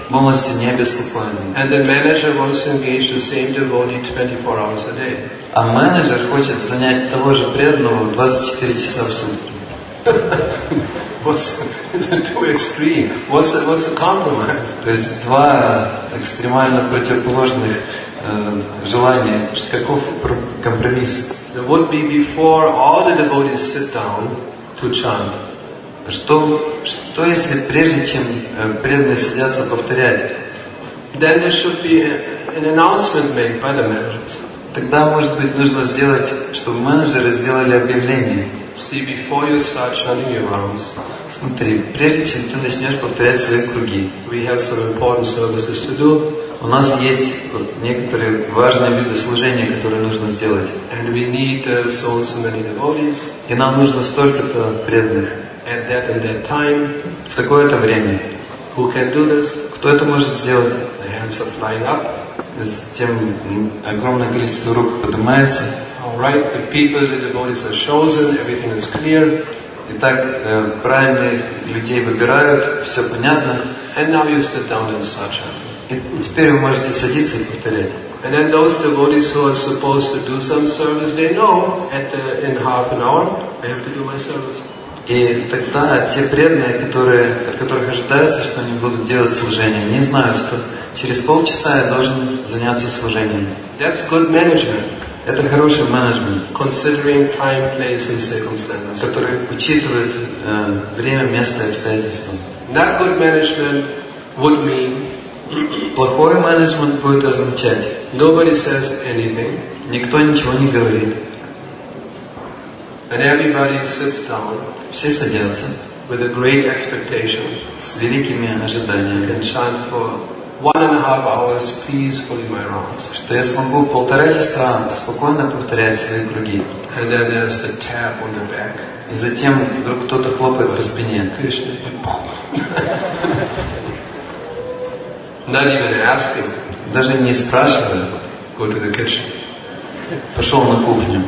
полностью не обеспокоенный. And the manager wants to engage the same devotee 24 hours a day. А менеджер хочет занять того же преданного 24 часа в сутки. What's too extreme? What's the compromise? То есть два экстремально противоположных желания. Каков компромисс? It would be before all the devotees sit down to chant. Что если прежде чем преданные садятся повторять? Then there should be an announcement made by the managers. Тогда, может быть, нужно сделать, чтобы менеджеры сделали объявление. See, before you start chanting your rounds, Смотри, прежде чем ты начнешь повторять свои круги, we have some important services to do. у нас есть некоторые важные виды служения, которые нужно сделать. And we need so and so many devotees И нам нужно столько-то преданных at that and that time. в такое-то время. Who can do this? Кто это может сделать? The hands are flying up. Затем огромное количество рук поднимается. All right, the people, the devotees are chosen. Everything is clear. Итак, правильных людей выбирают, все понятно. And now you sit down and start chanting. И теперь вы можете садиться и повторять. And then those devotees who are supposed to do some service, they know in half an hour I have to do my service. И тогда те преданные, от которых ожидается, что они будут делать служение, они знают, что через полчаса я должен заняться служением. That's good management. Это хороший менеджмент, Considering time, place and circumstances. который учитывает время, место и обстоятельства. Not good management would mean Плохой менеджмент будет означать, nobody says anything никто ничего не говорит, and everybody sits down все садятся with a great expectation с великими ожиданиями, and chant for 1.5 hours peacefully my rounds. что я смогу 1,5 часа спокойно повторять свои круги. And then there's the tap on the back. И затем вдруг кто-то хлопает по спине. Krishna. Not even asking. Даже не спрашивая, Go to the kitchen. пошел на кухню.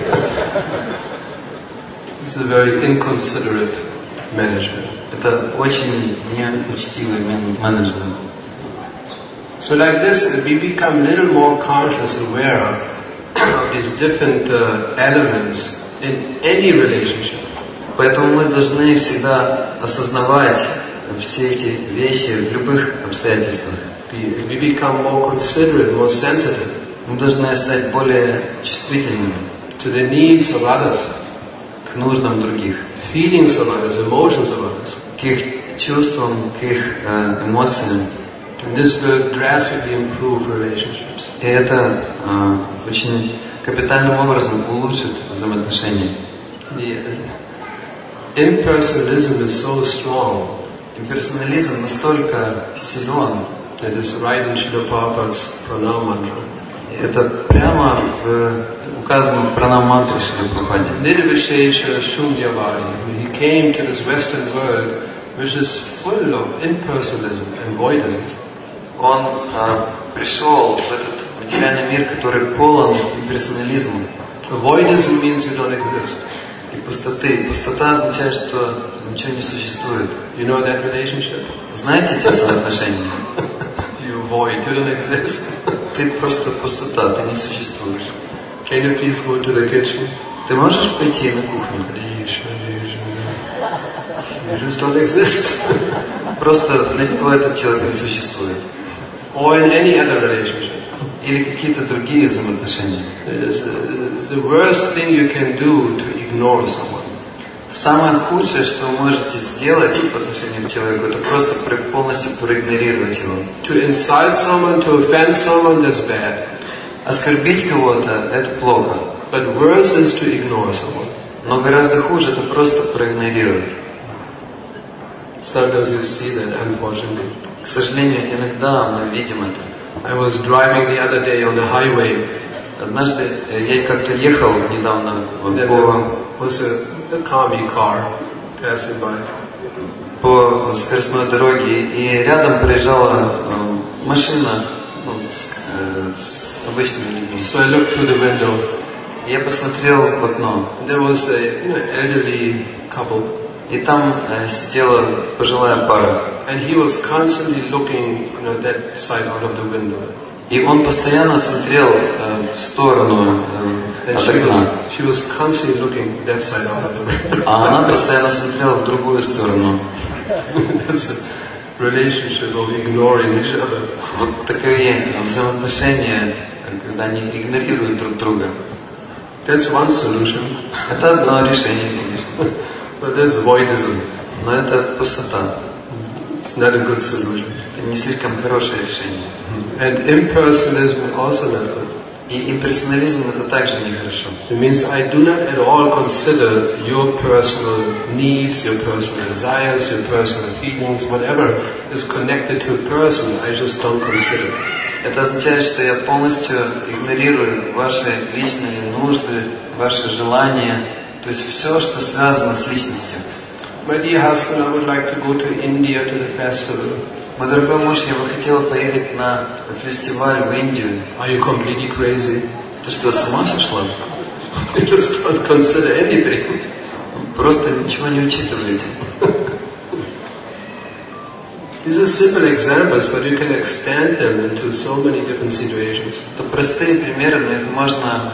It's a very inconsiderate management. Это очень неучтивый менеджмент. So like this, we become a little more conscious, aware of these different elements in any relationship. Поэтому мы должны всегда осознавать все эти вещи в любых обстоятельствах. We become more considerate, more sensitive Мы должны стать более чувствительными to the needs of others, к нуждам других, feelings of others, emotions of others. к их чувствам, к их эмоциям. And this will drastically improve relationships. И это очень капитальным образом улучшит взаимоотношения. The impersonalism is so strong. Имперсонализм настолько силен. It is right in Srila Prabhupada's pranam mantra. Это прямо указано в пранам-мантре Шрила Прабхупады. Nirvishesha Shunyavadi, he came to this Western world which is full of impersonalism and voidism. Он пришел в этот материальный мир, который полон имперсонализмом. Voidism means you don't exist. И пустоты. Пустота означает, что ничего не существует. You know that relationship? Знаете эти взаимоотношения? You void, you don't exist. Ты просто пустота, ты не существуешь. Can you please go to the kitchen? Ты можешь пойти на кухню? You just don't exist. Просто для него этот человек не существует. Or in any other relationship. Или какие-то другие взаимоотношения. It's the worst thing you can do to ignore someone. Самое худшее, что вы можете сделать по отношению к человеку, это просто полностью проигнорировать его. To insult someone, to offend someone, that's bad. Оскорбить кого-то – это плохо. But worse is to ignore someone. Но гораздо хуже – это просто проигнорировать. Sometimes you see that, unfortunately. К сожалению, иногда мы видим это. I was driving the other day on the highway. Однажды я как-то ехал недавно A Kami car passing by. по скоростной дороге, и рядом проезжала машина с обычными людьми. So I looked through the window. Я посмотрел в окно. There was a elderly couple. И там сидела пожилая пара. And he was constantly looking, that side out of the window. И он постоянно смотрел в сторону от окна. She was constantly looking that side out of the window. А она постоянно смотрела в другую сторону. That's a relationship of ignoring each other. Вот такие взаимоотношения, когда они игнорируют друг друга. That's one solution. Это одно решение, конечно. But there's voidism. Но это пустота. It's not a good solution. Это не слишком хорошее решение. And impersonalism also not good. И имперсонализм это также нехорошо. It means I do not at all consider your personal needs, your personal desires, your personal feelings, whatever is connected to a person, I just don't consider. Это означает, что я полностью игнорирую ваши личные нужды, ваши желания, то есть все, что связано с личностью. My dear husband, I would like to go to India to the festival. Мой дорогой муж, я бы хотела поехать на фестиваль в Индию. Are you completely crazy? Ты что, с ума сошла? You just don't consider anything. Просто ничего не учитываете. These are simple examples, but you can extend them into so many different situations. Это простые примеры, но их можно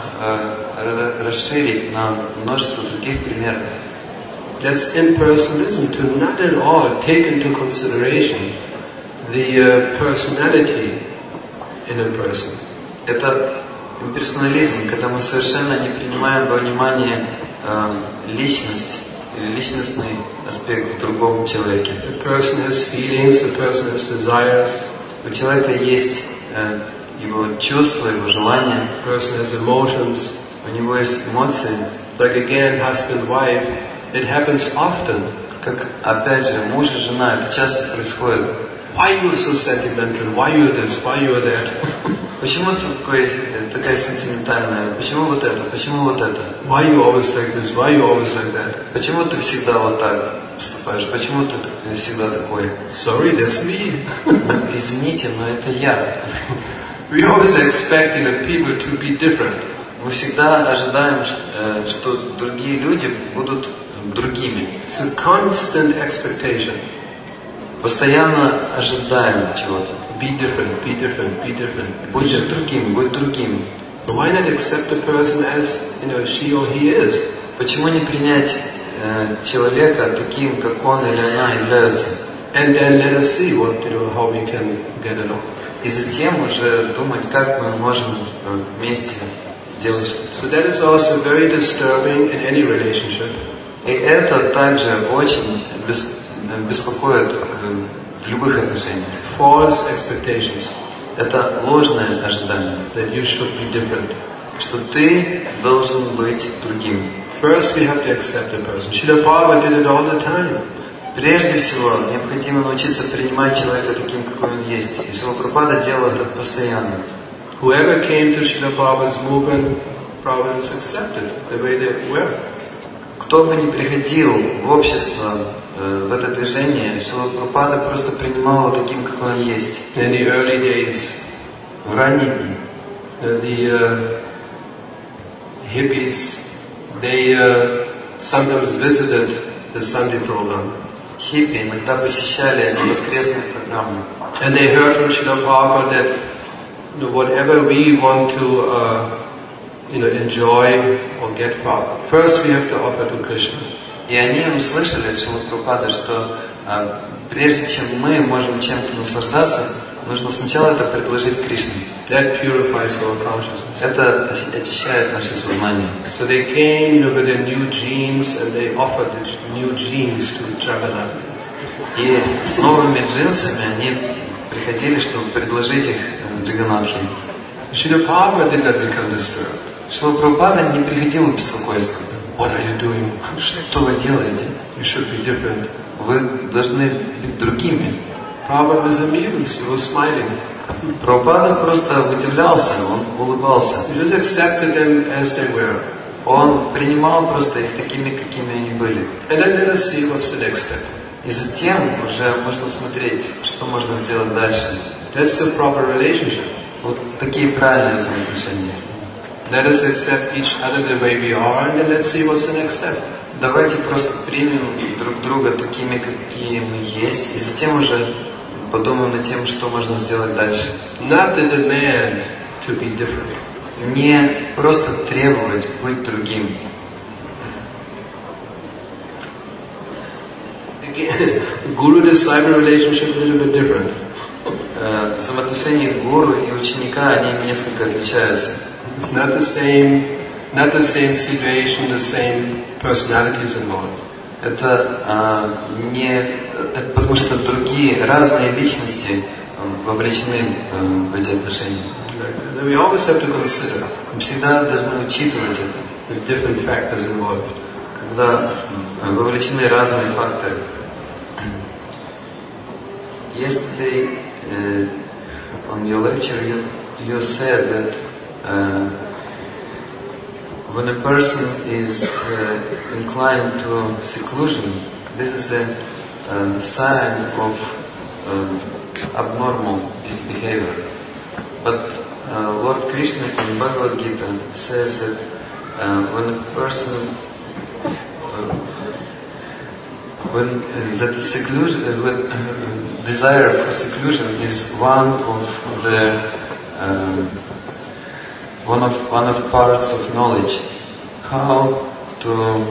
расширить на множество других примеров. That's impersonalism, to not at all take into consideration the personality in a person. Это имперсонализм, когда мы совершенно не принимаем во внимание личность, личностный аспект в другом человеке. The person has feelings, the person has desires. У человека есть его чувства, его желания. The person has emotions. У него есть эмоции. Like again, husband, wife, it happens often. Как, опять же, муж и жена, это часто происходит. Why you are so sentimental? Why you are this? Why you are that? Почему ты такая сентиментальная? Почему вот это? Почему вот это? Why you always like this? Why you always like that? Почему ты всегда вот так поступаешь? Почему ты всегда такой? Sorry, that's me. Извините, но это я. We always expect people to be different. Мы всегда ожидаем, что другие люди будут другими. It's a constant expectation. Постоянно ожидаем чего-то. Be different, be different, be different. Будь другим, будь другим. Why not accept a person as she or he is? Почему не принять человека таким, как он или она является? And then let us see how we can get along. И затем уже думать, как мы можем вместе делать So что-то. that is also very disturbing in any relationship. И это также очень беспокоит в любых отношениях. False expectations. Это ложное ожидание. That you should be different. Что ты должен быть другим. First we have to accept a person. Srila Prabhupada did it all the time. Прежде всего, необходимо научиться принимать человека таким, какой он есть. И Шрила Прабхупада делал это постоянно. Whoever came to Srila Prabhupada's movement, Prabhupada is accepted the way they were. Кто бы ни приходил в общество, в это движение, Шрила Прабхупада просто принимал его таким, какой он есть. In the early days, в ранние дни, the hippies, they sometimes visited the Sunday program. Хиппи иногда посещали воскресные программы. And they heard from Srila Prabhupada that whatever we want to enjoy or get from, first we have to offer to Krishna. И они услышали от Шрилы Прабхупады, что прежде чем мы можем чем-то наслаждаться, нужно сначала это предложить Кришне. That purifies our consciousness. Это очищает наше сознание. So they came with their new jeans and they offered the new jeans to Jagannath. И с новыми джинсами они приходили, чтобы предложить их Джаганнатхе. Srila Prabhupada did not become disturbed. Шрила Прабхупада не приходил в беспокойство. What are you doing? Что вы делаете? You should be different. Вы должны быть другими. Prabhupada was amused. He was smiling. Прабхупада просто удивлялся, он улыбался. He just accepted them as they were. Он принимал просто их такими, какими они были. And then let us see what's the next step. И затем уже можно смотреть, что можно сделать дальше. That's the proper relationship. Вот такие правильные взаимоотношения. Let us accept each other the way we are, and then let's see what's the next step. Давайте просто примем друг друга такими, какие мы есть, и затем уже подумаем над тем, что можно сделать дальше. Not the demand to be different. Не просто требовать быть другим. Guru-disciple relationship is a little bit different. Взаимоотношения гуру и ученика, они несколько отличаются. It's not the same situation, the same personalities involved. Это потому что другие, разные личности вовлечены в эти отношения. We always have to consider. Мы всегда должны учитывать это. The different factors involved. Когда вовлечены разные факторы. Yesterday, on your lecture, you said that when a person is inclined to seclusion, this is a sign of abnormal behavior. But Lord Krishna in Bhagavad Gita says that when a person when that seclusion, desire for seclusion is one of parts of knowledge. How to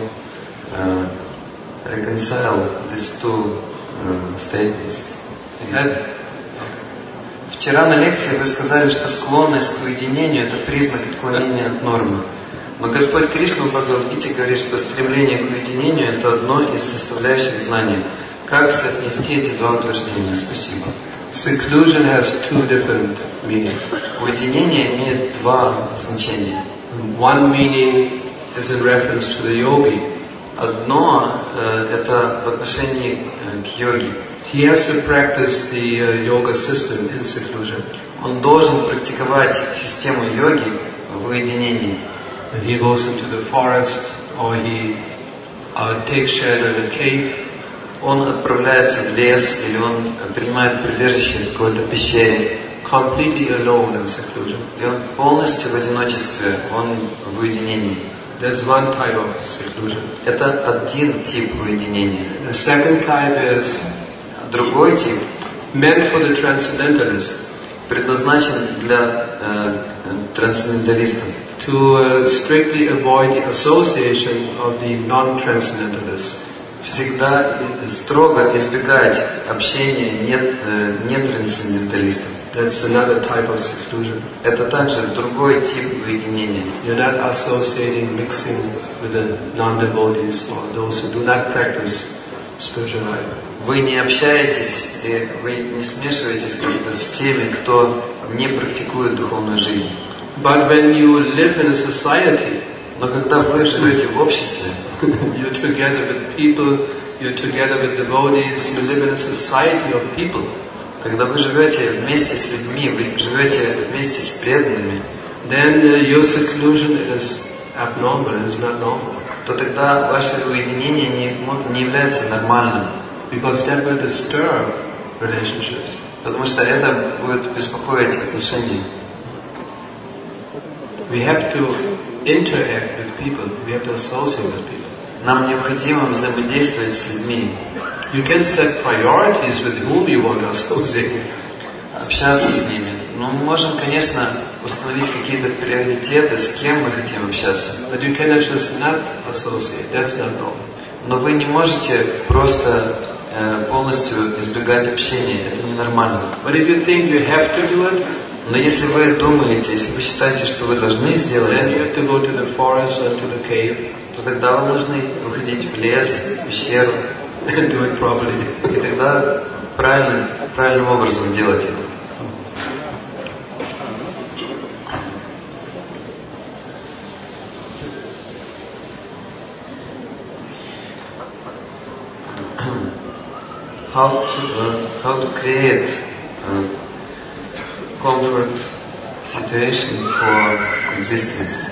reconcile these two statements? Вчера на лекции вы сказали, что склонность к уединению – это признак отклонения от нормы. Но Господь Кришна в Бхагавад-гите говорит, что стремление к уединению – это одно из составляющих знания. Как соотнести эти два утверждения? Спасибо. Seclusion has two different meanings. Уединение имеет два значения. One meaning is in reference to the yogi. Одно это в отношении к йоге. He has to practice the yoga system in seclusion. Он должен практиковать систему йоги в уединении. He goes into the forest or he takes shelter in a cave. Он отправляется в лес или он принимает прибежище в какой-то пещере. Completely alone in seclusion. И он полностью в одиночестве, он в уединении. There's one type of seclusion. Это один тип уединения. The second type is другой тип meant for the transcendentalist. Предназначен для трансценденталистов. To strictly avoid the association of the non-transcendentalists. Всегда строго избегать общения нетрансценденталистов. That's another type of seclusion. Это также другой тип уединения. You're not associating, mixing with the non-devotees or those who do not practice spiritual life. Вы не общаетесь, и вы не смешиваетесь как-то с теми, кто не практикует духовную жизнь. But when you live in a society, но когда вы живете в обществе, you're together with people, you're together with devotees, you live in a society of people. Когда вы живете вместе с людьми, вы живете вместе с преданными, then your seclusion is abnormal, it is not normal. То тогда ваше уединение не является нормальным. Because that will disturb relationships. Потому что это будет беспокоить отношения. We have to interact with people. We have to associate with people. Нам необходимо взаимодействовать с людьми. You can set priorities with whom you want to associate. Общаться с ними. Но мы можем, конечно, установить какие-то приоритеты, с кем мы хотим общаться. But you cannot just not associate. That's not normal. Но вы не можете просто полностью избегать общения. Это ненормально. But if you think you have to do it, но если вы думаете, если вы считаете, что вы должны сделать это, то тогда вам нужно выходить в лес, в пещеру, и тогда правильным образом делать это. How to create comfort situation for existence.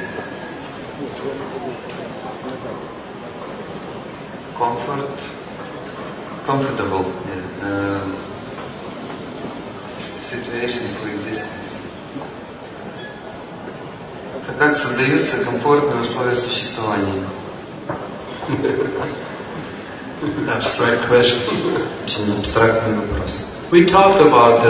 Comfortable situation for existence. как создаются комфортные условия существования? Abstract question. Очень абстрактный вопрос. We talked about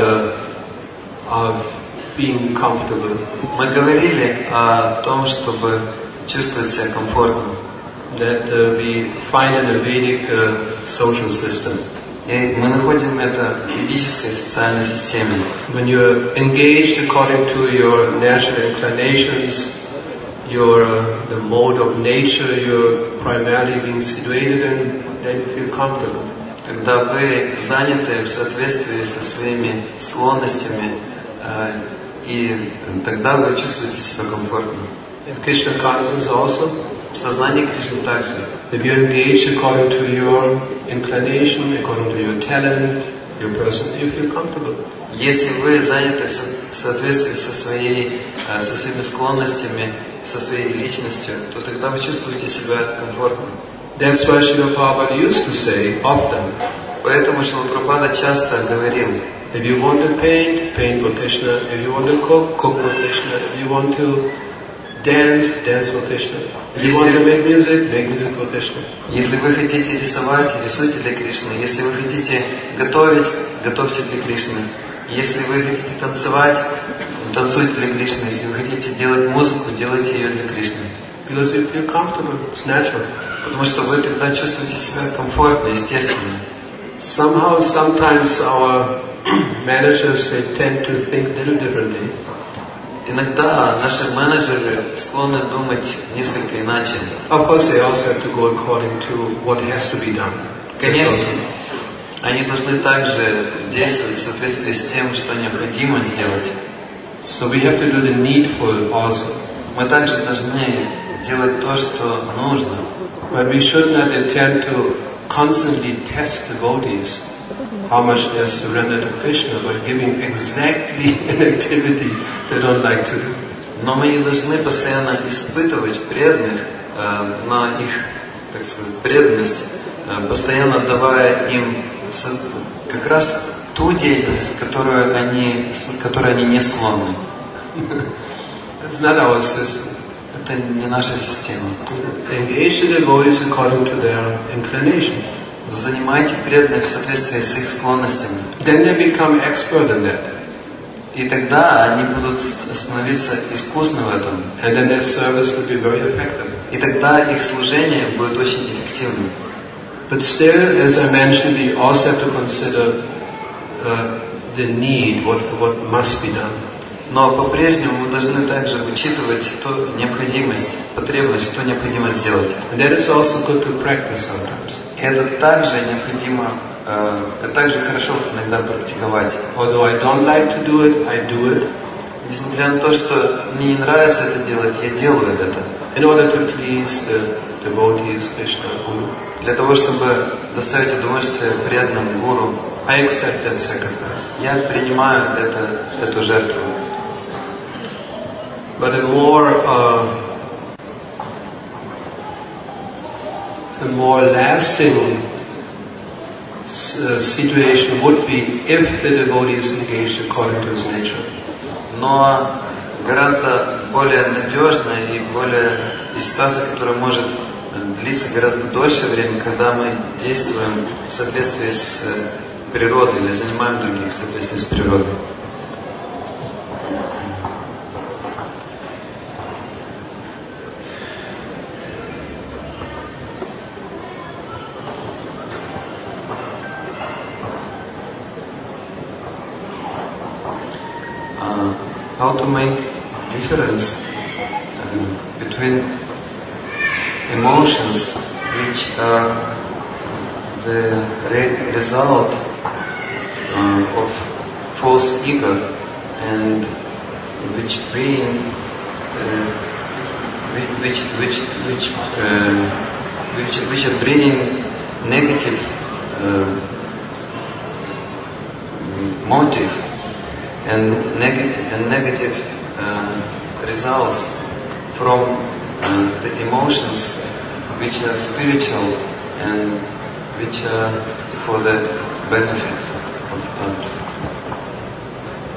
being comfortable. Мы говорили о том, чтобы чувствовать себя комфортно. That we find in a Vedic social system. И мы находим это в ведической социальной системе. When you're engaged according to your natural inclinations, the mode of nature you're primarily being situated in, then you feel comfortable. Когда вы заняты в соответствии со своими склонностями, и тогда вы чувствуете себя комфортно. In Krishna consciousness also, В сознании Кришны также. if you're engaged according to your inclination, according to your talent, your person, you feel comfortable. Если вы заняты в соответствии со своими склонностями, со своей личностью, то тогда вы чувствуете себя комфортно. That's why Srila Prabhupada used to say often, Поэтому Шрила Прабхупада часто говорил: if you want to paint, paint for Krishna. If you want to cook, cook for Krishna. If you want to dance, dance for Krishna. If you want to make music for Krishna. Если вы хотите рисовать, рисуйте для Кришны. Если вы хотите готовить, готовьте для Кришны. Если вы хотите танцевать, танцуйте для Кришны. Если вы хотите делать музыку, делайте ее для Кришны. Because you feel comfortable, it's natural. Потому что вы тогда чувствуете себя комфортно, естественно. Somehow, sometimes our managers, they tend to think a little differently. Иногда наши менеджеры склонны думать несколько иначе. Of course, they also have to go according to what has to be done. Конечно, они должны также действовать в соответствии с тем, что необходимо сделать. So we have to do the needful also. Мы также должны делать то, что нужно. But we should not attempt to constantly test devotees how much they are surrendered to Krishna by giving exactly an activity they don't like to do. Но мы не должны постоянно испытывать преданных на их, так сказать, преданность, постоянно давая им как раз ту деятельность, которой они не склонны. That's not our system. Это не наша система. Engage the devotees according to their inclination. Занимайте преданных в соответствии с их склонностями. Then they become expert in that. И тогда они будут становиться искусны в этом. And then their service will be very effective. И тогда их служение будет очень эффективным. But still, as I mentioned, we also have to consider the need, what must be done. Но по-прежнему мы должны также учитывать необходимость, потребность, что необходимо сделать. And that is also good to practice sometimes. И это также необходимо, это также хорошо иногда практиковать. Although I don't like to do it, I do it. Несмотря на то, что мне не нравится это делать, я делаю это. In order to please the devotees, Krishna, Guru. Для того, чтобы доставить удовольствие преданным гуру, I accept that sacrifice. я принимаю эту жертву. But a more lasting situation would be if the devotee is engaged according to his nature. Но гораздо более надежная и более ситуация, которая может длиться гораздо дольше времени, когда мы действуем в соответствии с природой или занимаем других в соответствии с природой. How to make difference between emotions which are the result of false ego and which bring which are bringing negative motive and negative results from the emotions which are spiritual and which are for the benefit of others.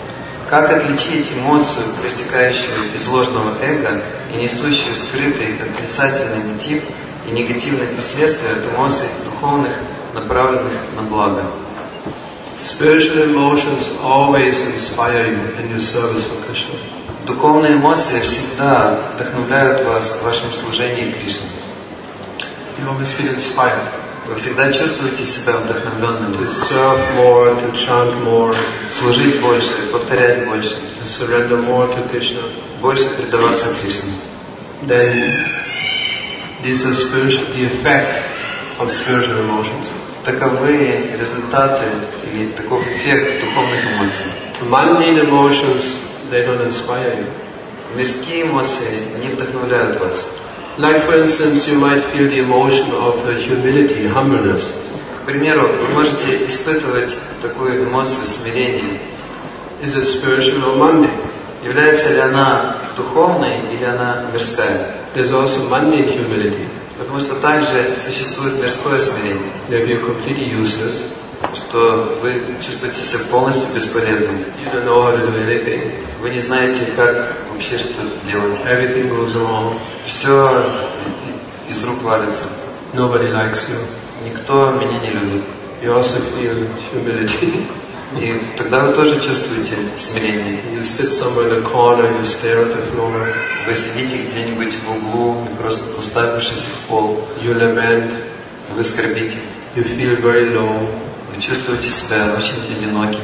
Как отличить эмоцию, проистекающую из ложного эго и несущую скрытый отрицательный мотив и негативные последствия от эмоций духовных, направленных на благо? Spiritual emotions always inspire you in your service for Krishna. Духовные эмоции всегда вдохновляют вас в вашем служении Кришне. You always feel inspired. Вы всегда чувствуете себя вдохновленным. To serve more, to chant more, служить больше, повторять больше, to surrender more to Krishna. Больше предаваться Кришне. Then these are the effect of spiritual emotions. Таковы результаты или таков эффект духовных эмоций. Mundane emotions, they don't inspire you. Мирские эмоции не вдохновляют вас. Like, for instance, you might feel the emotion of humility, humbleness. К примеру, вы можете испытывать такую эмоцию смирения. Is it spiritual or mundane? Является ли она духовной или она мирская? There's also mundane humility. Потому что также существует мирское смирение. That you're completely useless. Что вы чувствуете себя полностью бесполезным. You don't know how to do anything. Вы не знаете, как вообще что-то делать. Everything goes wrong. Все из рук валится. Nobody likes you. Никто меня не любит. You also feel humility. И тогда вы тоже чувствуете смирение. You sit somewhere in a corner, you stare at the floor. Вы сидите где-нибудь в углу, просто уставившись в пол. You lament. Вы скорбите. You feel very low. Вы чувствуете себя очень одиноким.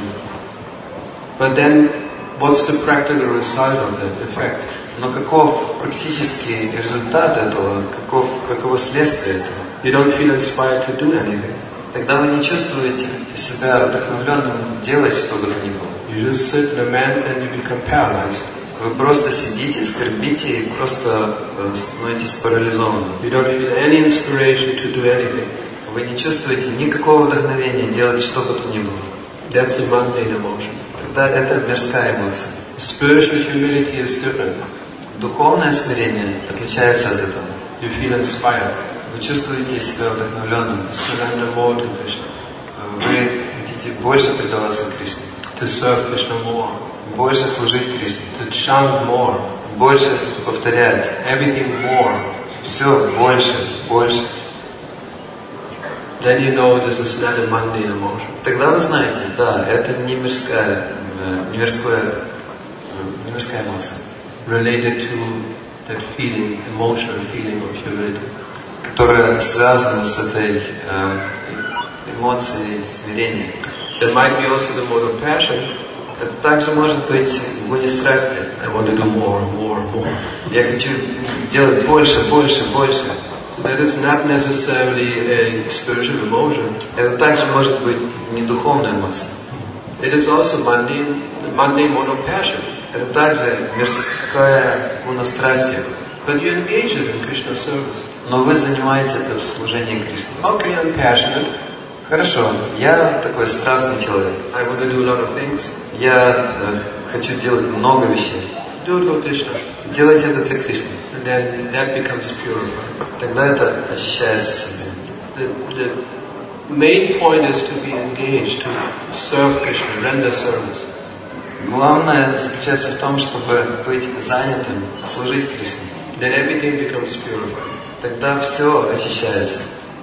But then, what's the practical result of that effect? Но каков практический результат этого? Каково следствие этого? You don't feel inspired to do anything. Тогда вы не чувствуете себя вдохновленным делать что бы то ни было. You just sit, lament, and you become paralyzed. Вы просто сидите, скорбите и просто становитесь парализованным. You don't feel any inspiration to do anything. Вы не чувствуете никакого вдохновения делать что бы то ни было. That's a mundane emotion. Тогда это мирская эмоция. Spiritual humility is different. Духовное смирение отличается от этого. You feel inspired. Вы чувствуете себя вдохновленным. Surrender more to Krishna. Вы хотите больше предаваться Кришне. To serve Krishna more. Больше служить Кришне. To chant more. Больше повторять. Everything more. Все больше, больше. Then you know this is not a mundane emotion. Тогда вы знаете, да, это не мирская эмоция. Related to that feeling, emotional feeling of humility. Которая связана с этой эмоцией смирения. There might be also the mode of passion. Это также может быть в огне страсти. I want to do more, more, more. Я хочу делать больше, больше, больше. So that is not necessarily a spiritual emotion. Это также может быть не духовная эмоция. It is also mundane mode of passion. Это также мирская гуна-страсти. But you engage it in Krishna service. Но вы занимаете это в служении Кришне. Okay, I'm passionate. Хорошо, я такой страстный человек. I want to do a lot of things. Я хочу делать много вещей. Do it for Krishna. Делайте это для Кришны. And then that becomes purified. Тогда это очищается себе. The main point is to be engaged, to serve Krishna, render service. Главное заключается в том, чтобы быть занятым, служить Кришне. Then everything becomes purified. Тогда все очищается.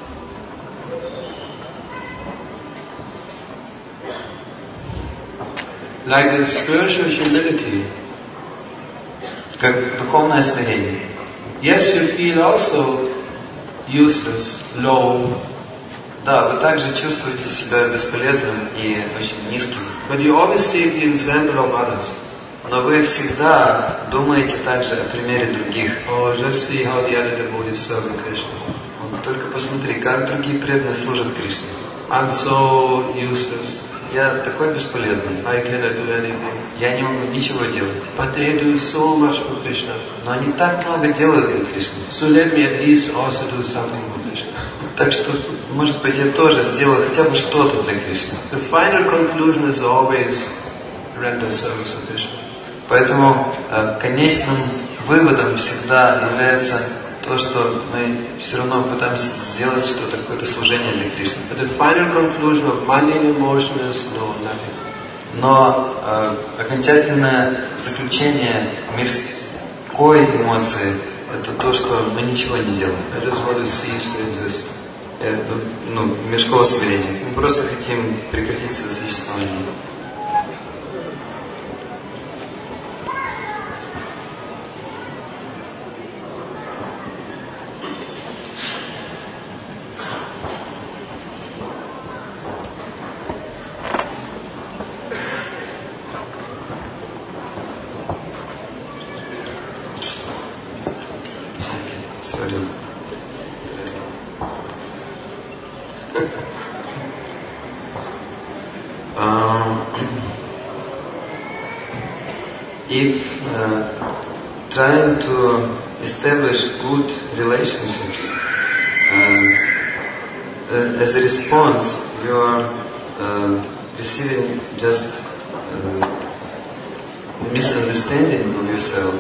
Like the spiritual humility. Как духовное смирение. Yes, you feel also useless, low. Да, вы также чувствуете себя бесполезным и очень низким. But you always take the example of others. Но вы всегда думаете также о примере других. Oh, just see how the other devotees serve Krishna. Только посмотри, как другие преданные служат Кришне. I'm so useless. Я такой бесполезный. I cannot do anything. Я не могу ничего делать. But they do so much for Krishna. Но они так много делают для Кришны. So let me at least also do something for Krishna. Так что, может быть, я тоже сделаю хотя бы что-то для Кришны. The final conclusion is always render service to Krishna. Поэтому конечным выводом всегда является то, что мы все равно пытаемся сделать что-то, какое-то служение для Кришны. But the final conclusion of mundane emotion is no, nothing. Но окончательное заключение мирской эмоции – это то, что мы ничего не делаем. I just want to cease to exist. Это, мирского смирения. Мы просто хотим прекратить свое существование. If trying to establish good relationships, as a response, you are receiving just misunderstanding of yourself.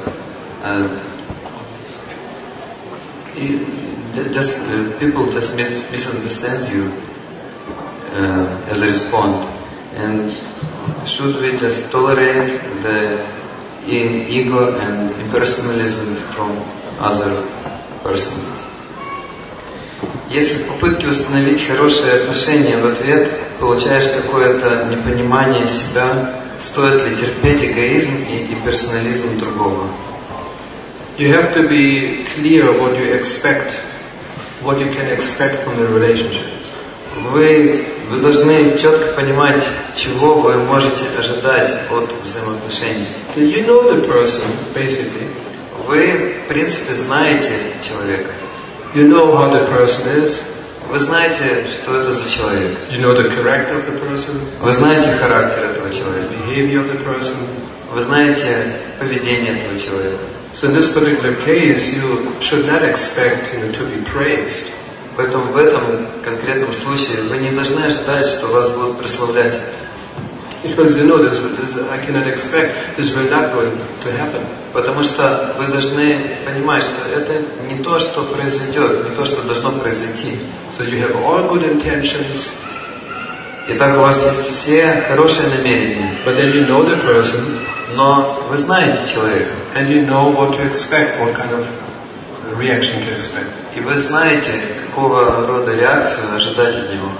People just misunderstand you as a response. And should we just tolerate the ego and impersonalism from other person? Если в попытке установить хорошие отношения в ответ получаешь какое-то непонимание себя, стоит ли терпеть эгоизм и персонализм другого? You have to be clear what you expect, what you can expect from the relationship. Вы должны четко понимать, чего вы можете ожидать от взаимоотношений. You know the person, basically. Вы, в принципе, знаете человека. You know how the person is. Вы знаете, что это за человек. You know the character of the person. Вы знаете характер этого человека. Behavior of the person. Вы знаете поведение этого человека. So in this particular case, you should not expect to be praised. Поэтому в этом конкретном случае вы не должны ожидать, что вас будут прославлять. Because you know this I cannot expect this will not going to happen. Потому что вы должны понимать, что это не то, что произойдет, не то, что должно произойти. So you have all good intentions. Итак, у вас есть все хорошие намерения. But then you know the person. Но вы знаете человека. And you know what to expect, what kind of reaction to expect. И вы знаете, какого рода реакцию ожидать от него.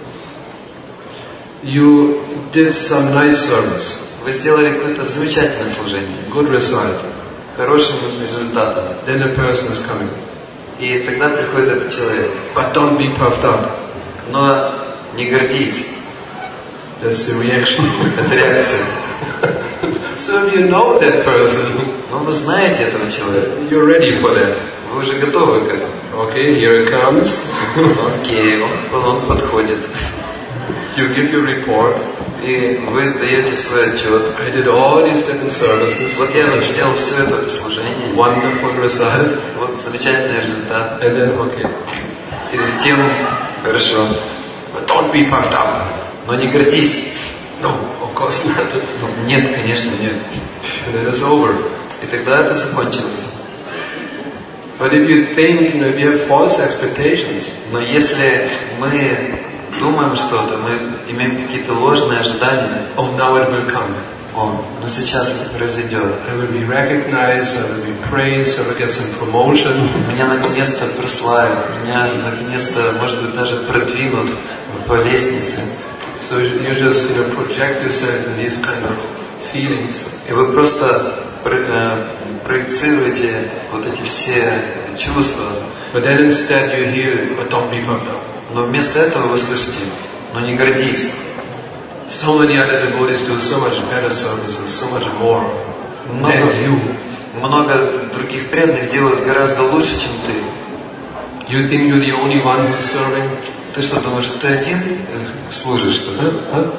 You did some nice service. Вы сделали какое-то замечательное служение. Good result. Хорошим результатом. Then the person is coming. И тогда приходит этот человек. But don't be puffed up. Но не гордись. That's the reaction. Это реакция. So if you know that person, но вы знаете этого человека. You're ready for that. Вы уже готовы к этому. Okay, here it comes. Окей, он подходит. You give your report. И вы даете свой отчет. I did all these different services. Вот я сделал все это служение. Wonderful result. Вот замечательный результат. And then, okay. И затем, хорошо. But don't be puffed up. Но не гордись. No, of course not. Нет, конечно, нет. And then it's over. И тогда это закончилось. But if you think, if you have false expectations. Но если мы думаем что-то, мы имеем какие-то ложные ожидания. Oh, now it will come. Но сейчас это произойдет. I will be recognized, I will be praised, I will get some promotion. Меня наконец-то прославят, меня наконец-то, может быть, даже продвинут по лестнице. So you just project yourself in these kind of feelings. И вы просто проецируете вот эти все чувства. But then instead you hear, but don't be puffed up. Но вместо этого вы слышите, но не гордись. So many other devotees do so much better services, so much more than you. Много других преданных делают гораздо лучше, чем ты. You think you're the only one who's serving? Ты что, думаешь, что ты один служишь, что ли?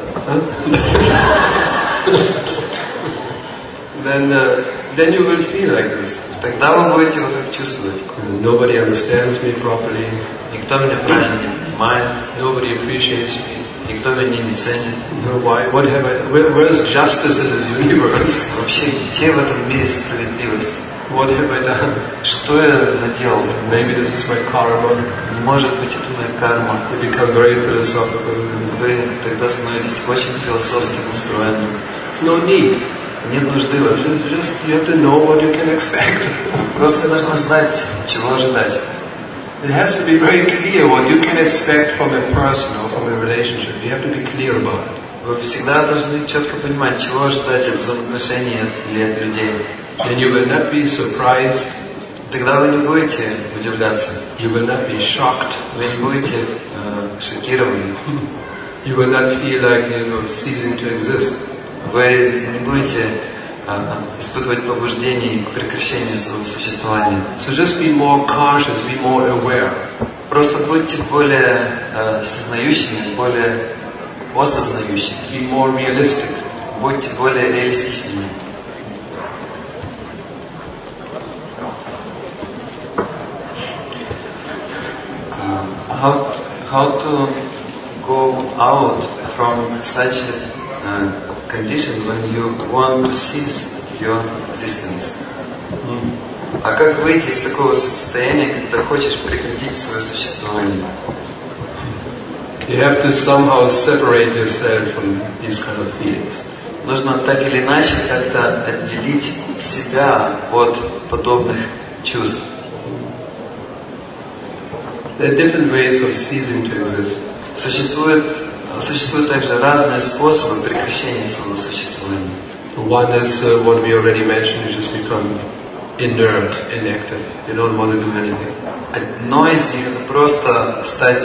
Then you will feel like this. Тогда вы будете вот так чувствовать. Nobody understands me properly. Никто меня правильно не понимает. Nobody appreciates me. Никто меня не ценит. Why? What have I? Where's justice in this universe? Вообще, где в этом мире справедливость? What have I done? Что я наделал? Maybe this is my karma. Может быть, это моя карма. You become very philosophical. Вы тогда становитесь очень философски настроенным. No need. Нет нужды в этом. Just you have to know what you can expect. Просто нужно знать, чего ожидать. It has to be very clear what you can expect from a person or from a relationship. You have to be clear about it. Вы всегда должны четко понимать, чего ожидать от взаимоотношений или от людей. And you will not be surprised. Тогда вы не будете удивляться. You will not be shocked. Вы не будете шокированы. You will not feel like ceasing to exist. Вы не будете испытывать побуждение к прекращению своего существования. So just be more conscious, be more aware. Просто будьте более сознающими, более осознающими. Be more realistic. Будьте более реалистичными. How to go out from such a condition when you want to cease your existence? А как выйти из такого состояния, когда хочешь прекратить свое существование? You have to somehow separate yourself from these kind of feelings. Нужно так или иначе как-то отделить себя от подобных чувств. There are different ways of ceasing to exist. Существуют также разные способы прекращения своего существования. One is what we already mentioned, you just become inert, inactive. You don't want to do anything. Одно из них это просто стать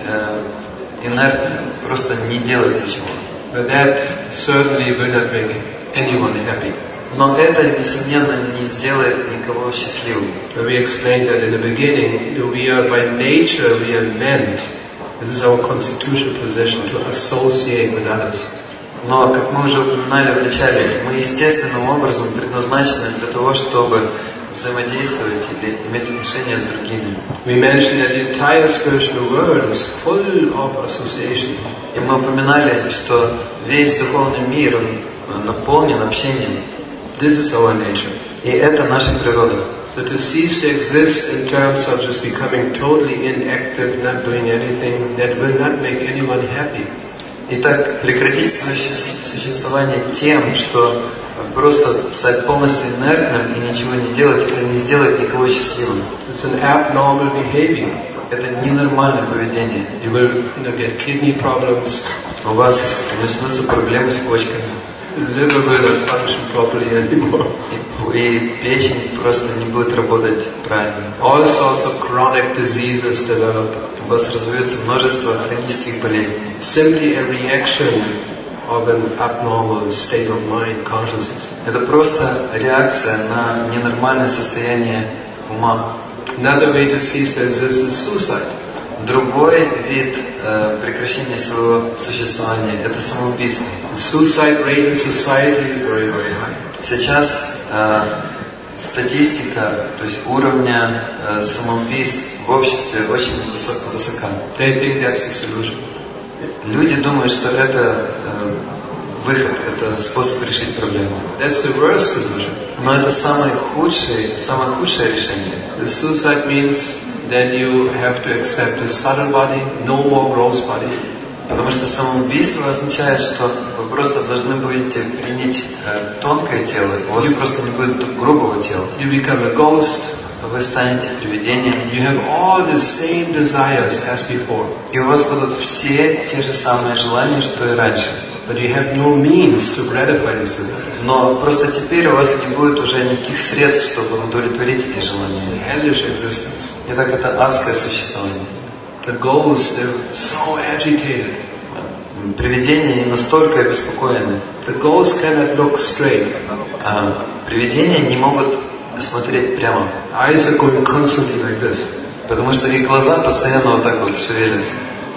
инертным, просто не делать ничего. But that certainly will not make anyone happy. Но это, несомненно, не сделает никого счастливым. We explained that in the beginning, we are by nature, we are meant, this is our constitutional position, to associate with others. Но, как мы уже упоминали в начале, мы естественным образом предназначены для того, чтобы взаимодействовать или иметь отношения с другими. We mentioned that the entire spiritual world is full of association. И мы упоминали, что весь духовный мир наполнен общением. This is our nature. И это наша природа. So to cease to exist in terms of just becoming totally inactive, not doing anything, that will not make anyone happy. Итак, прекратить свое существование тем, что просто стать полностью инертным и ничего не делать, это не сделает никого счастливым. It's an abnormal behavior. Это ненормальное поведение. You will get kidney problems. У вас начнутся проблемы с почками. The liver will not function properly anymore. И печень просто не будет работать правильно. All sorts of chronic diseases develop. У вас развивается множество хронических болезней. Simply a reaction of an abnormal state of mind, consciousness. Это просто реакция на ненормальное состояние ума. Another way to cease to exist is suicide. Другой вид прекращения своего существования – это самоубийство. Suicide rate in society is very, very high. Сейчас статистика, то есть уровня самоубийств в обществе очень высока. They think that's the solution. Люди думают, что это выход, это способ решить проблему. That's the worst solution. Но это самое худшее решение. The suicide means then you have to accept a subtle body, no more gross body. Потому что самоубийство означает, что вы просто должны будете принять тонкое тело, у вас просто не будет грубого тела. You become a ghost. Вы станете привидением. You have all the same desires as before. И у вас будут все те же самые желания, что и раньше. But you have no means to gratify these desires. Но просто теперь у вас не будет уже никаких средств, чтобы удовлетворить эти желания. It's a hellish existence. Итак, это адское существование. The ghosts, they're so agitated. Привидения настолько обеспокоены. The ghosts cannot look straight. Привидения не могут смотреть прямо. Eyes are going constantly like this. Потому что их глаза постоянно вот так вот шевелятся.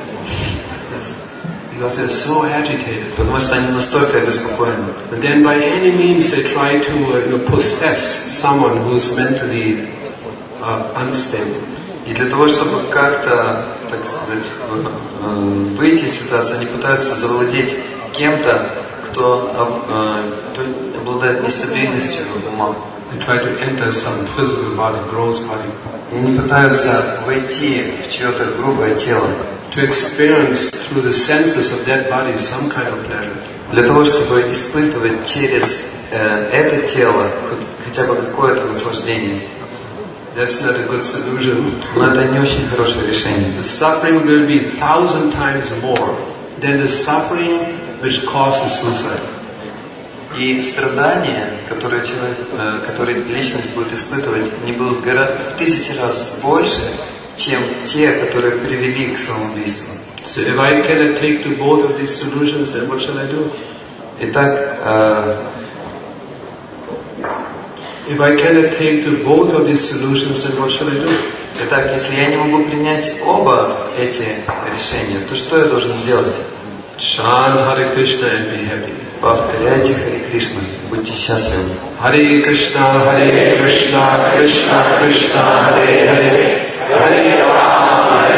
Because they're so agitated. Потому что они настолько обеспокоены. And then by any means they try to possess someone who's mentally unstable. И для того, чтобы как-то, так сказать, выйти из ситуации, они пытаются завладеть кем-то, кто обладает нестабильностью ума. They try to enter some physical body, gross body. И они пытаются войти в чье-то грубое тело. To experience through the senses of that body some kind of pleasure. Для того, чтобы испытывать через это тело хотя бы какое-то наслаждение. That's not a good solution. Но это не очень хорошее решение. The suffering will be 1,000 times more than the suffering which causes suicide. И страдания, которые личность будет испытывать, они будут в 1000 раз больше, чем те, которые привели к самоубийству. So if I cannot take to both of these solutions, then what shall I do? Итак, if I cannot take to both of these solutions, then what shall I do? Итак, если я не могу принять оба эти решения, то что я должен делать? Chant Hare Krishna and be happy. Повторяйте Харе Кришна, будьте счастливы. Hare Krishna, Krishna Krishna, Hare Hare, Hare Rama,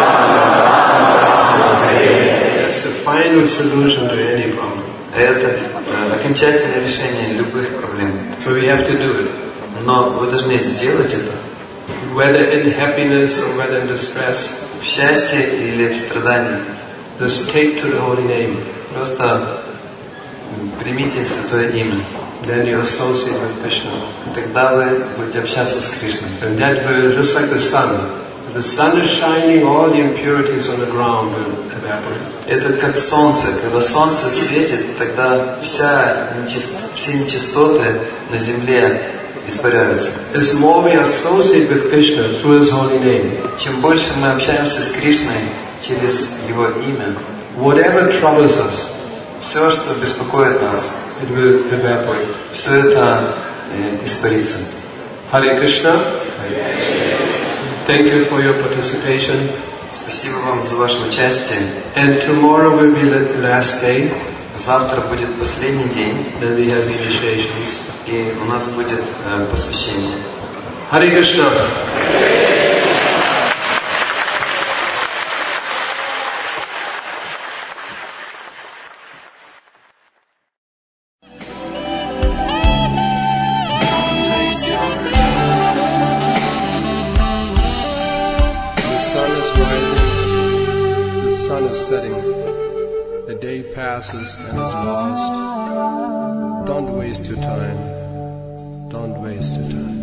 Rama Hare. That's the final solution to any problem. Это окончательное решение любых проблем. So we have to do it. Но вы должны сделать это. Whether in happiness or whether in distress. В счастье или в страдании. Just take to the holy name. Просто примите святое имя. Then you associate with Krishna. Тогда вы будете общаться с Кришной. And that will, just like the sun. If the sun is shining, all the impurities on the ground will evaporate. Это как солнце. Когда солнце светит, тогда все нечистоты на земле испаряются. As more we associate with Krishna through His holy name. Чем больше мы общаемся с Кришной через Его имя, whatever troubles us, все, что беспокоит нас, it will evaporate. Все это испарится. Hare Krishna. Thank you for your participation. Спасибо вам за ваше участие. And tomorrow will be the last day. Завтра будет последний день. Then we have initiations. И у нас будет посвящение. Hare Krishna. Passes and is lost. Don't waste your time. Don't waste your time.